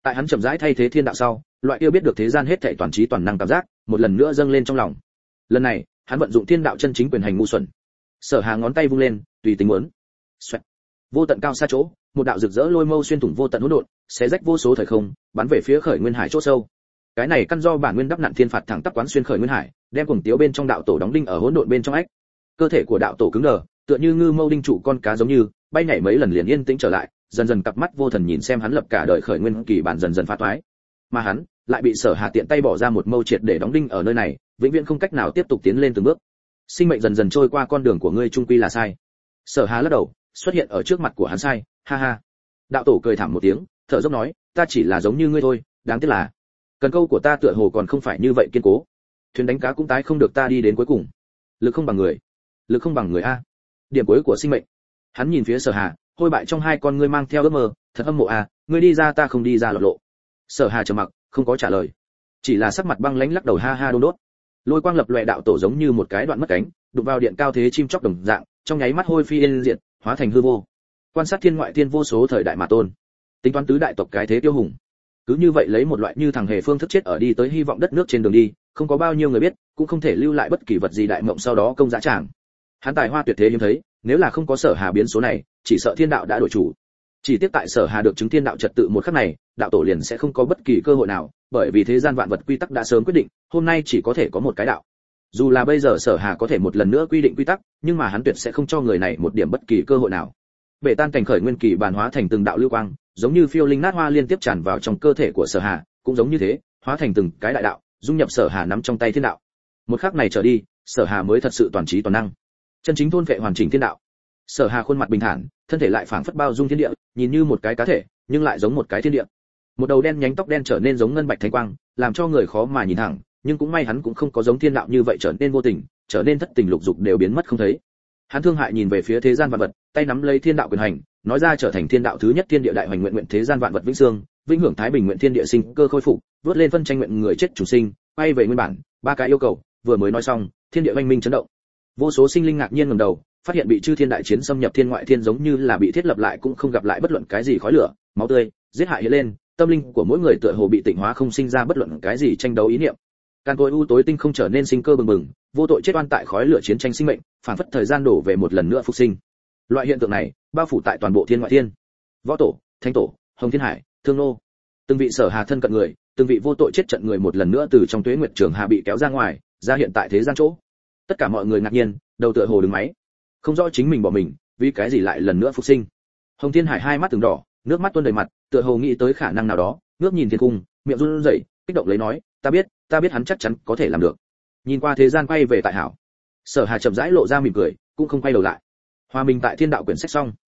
Tại hắn chậm rãi thay thế thiên đạo sau, loại kia biết được thế gian hết thảy toàn trí toàn năng cảm giác, một lần nữa dâng lên trong lòng. Lần này, hắn vận dụng thiên đạo chân chính quyền hành ngu xuẩn. Sở Hà ngón tay vung lên, tùy tính muốn. Xoẹt. Vô tận cao xa chỗ, một đạo rực rỡ lôi mâu xuyên thủng vô tận hỗn độn, xé rách vô số thời không, bắn về phía khởi nguyên hải chỗ sâu. Cái này căn do bản nguyên đắp nặn thiên phạt thẳng tắp quán xuyên khởi nguyên hải, đem cuồng tiếu bên trong đạo tổ đóng đinh ở hỗn độn bên trong ách. Cơ thể của đạo tổ cứng đờ, tựa như ngư mâu đinh trụ con cá giống như, bay nhảy mấy lần liền yên tĩnh trở lại, dần dần cặp mắt vô thần nhìn xem hắn lập cả đời khởi nguyên kỳ bản dần dần phá toái. Mà hắn lại bị Sở Hà tiện tay bỏ ra một mâu triệt để đóng đinh ở nơi này, vĩnh viễn không cách nào tiếp tục tiến lên từng bước. Sinh mệnh dần dần trôi qua, con đường của ngươi trung quy là sai. Sở Hà lắc đầu, xuất hiện ở trước mặt của hắn sai, ha ha. Đạo tổ cười thảm một tiếng, thở dốc nói, ta chỉ là giống như ngươi thôi, đáng tiếc là cần câu của ta tựa hồ còn không phải như vậy kiên cố. Thuyền đánh cá cũng tái không được ta đi đến cuối cùng. Lực không bằng người, lực không bằng người a. Điểm cuối của sinh mệnh. Hắn nhìn phía Sở Hà, hôi bại trong hai con ngươi mang theo ước mơ, thật âm mộ a, ngươi đi ra ta không đi ra lộ lộ. Sở Hà trầm mặc, không có trả lời, chỉ là sắc mặt băng lãnh lắc đầu ha ha đôn đốt. Lôi quang lập lòe, đạo tổ giống như một cái đoạn mất cánh, đụng vào điện cao thế chim chóc đồng dạng, trong nháy mắt hôi phi yên diệt, hóa thành hư vô. Quan sát thiên ngoại thiên vô số thời đại mà tôn, tính toán tứ đại tộc cái thế tiêu hùng. Cứ như vậy lấy một loại như thằng hề phương thức chết ở đi tới hy vọng đất nước trên đường đi, không có bao nhiêu người biết, cũng không thể lưu lại bất kỳ vật gì đại mộng sau đó công dã tràng. Hắn tài hoa tuyệt thế hiếm thấy, nếu là không có Sở Hà biến số này, chỉ sợ thiên đạo đã đổi chủ. Chỉ tiếc tại Sở Hà được chứng thiên đạo trật tự một khắc này, đạo tổ liền sẽ không có bất kỳ cơ hội nào, bởi vì thế gian vạn vật quy tắc đã sớm quyết định, hôm nay chỉ có thể có một cái đạo. Dù là bây giờ Sở Hà có thể một lần nữa quy định quy tắc, nhưng mà hắn tuyệt sẽ không cho người này một điểm bất kỳ cơ hội nào. Bể tan cảnh khởi nguyên kỳ bản hóa thành từng đạo lưu quang, giống như phiêu linh nát hoa liên tiếp tràn vào trong cơ thể của Sở Hà, cũng giống như thế, hóa thành từng cái đại đạo, dung nhập Sở Hà nắm trong tay thiên đạo. Một khắc này trở đi, Sở Hà mới thật sự toàn trí toàn năng, chân chính thôn vệ hoàn chỉnh thiên đạo. Sở Hà khuôn mặt bình thản, thân thể lại phảng phất bao dung thiên địa, nhìn như một cái cá thể, nhưng lại giống một cái thiên địa. Một đầu đen nhánh tóc đen trở nên giống ngân bạch thánh quang, làm cho người khó mà nhìn thẳng, nhưng cũng may hắn cũng không có giống thiên đạo như vậy trở nên vô tình, trở nên thất tình lục dục đều biến mất không thấy. Hắn thương hại nhìn về phía thế gian vạn vật, tay nắm lấy thiên đạo quyền hành, nói ra trở thành thiên đạo thứ nhất thiên địa đại hoành nguyện nguyện thế gian vạn vật vĩnh sương, vĩnh hưởng thái bình nguyện thiên địa sinh cơ khôi phục, vớt lên phân tranh nguyện người chết chủ sinh, quay về nguyên bản, ba cái yêu cầu, vừa mới nói xong, thiên địa oanh minh chấn động. Vô số sinh linh ngạc nhiên ngẩng đầu, phát hiện bị chư thiên đại chiến xâm nhập thiên ngoại thiên giống như là bị thiết lập lại cũng không gặp lại bất luận cái gì khói lửa, máu tươi, giết hại hiện lên, tâm linh của mỗi người tựa hồ bị tịnh hóa, không sinh ra bất luận cái gì tranh đấu ý niệm. Càn cối u tối tinh không trở nên sinh cơ bừng bừng, vô tội chết oan tại khói lửa chiến tranh sinh mệnh, phản phất thời gian đổ về một lần nữa phục sinh. Loại hiện tượng này bao phủ tại toàn bộ thiên ngoại thiên. Võ tổ, thánh tổ, hồng thiên hải, thương nô, từng vị Sở Hà thân cận người, từng vị vô tội chết trận người một lần nữa từ trong tuế nguyệt trường hà bị kéo ra ngoài, ra hiện tại thế gian chỗ. Tất cả mọi người ngạc nhiên, đầu tựa hồ đứng máy, không rõ chính mình bỏ mình, vì cái gì lại lần nữa phục sinh. Hồng thiên hải hai mắt từng đỏ, nước mắt tuôn đầy mặt, tựa hồ nghĩ tới khả năng nào đó, ngước nhìn thiên cung, miệng run rẩy, kích động lấy nói, ta biết, ta biết hắn chắc chắn có thể làm được. Nhìn qua thế gian quay về tại hảo. Sở Hà chậm rãi lộ ra mỉm cười, cũng không quay đầu lại. Hòa mình tại thiên đạo quyển sách xong.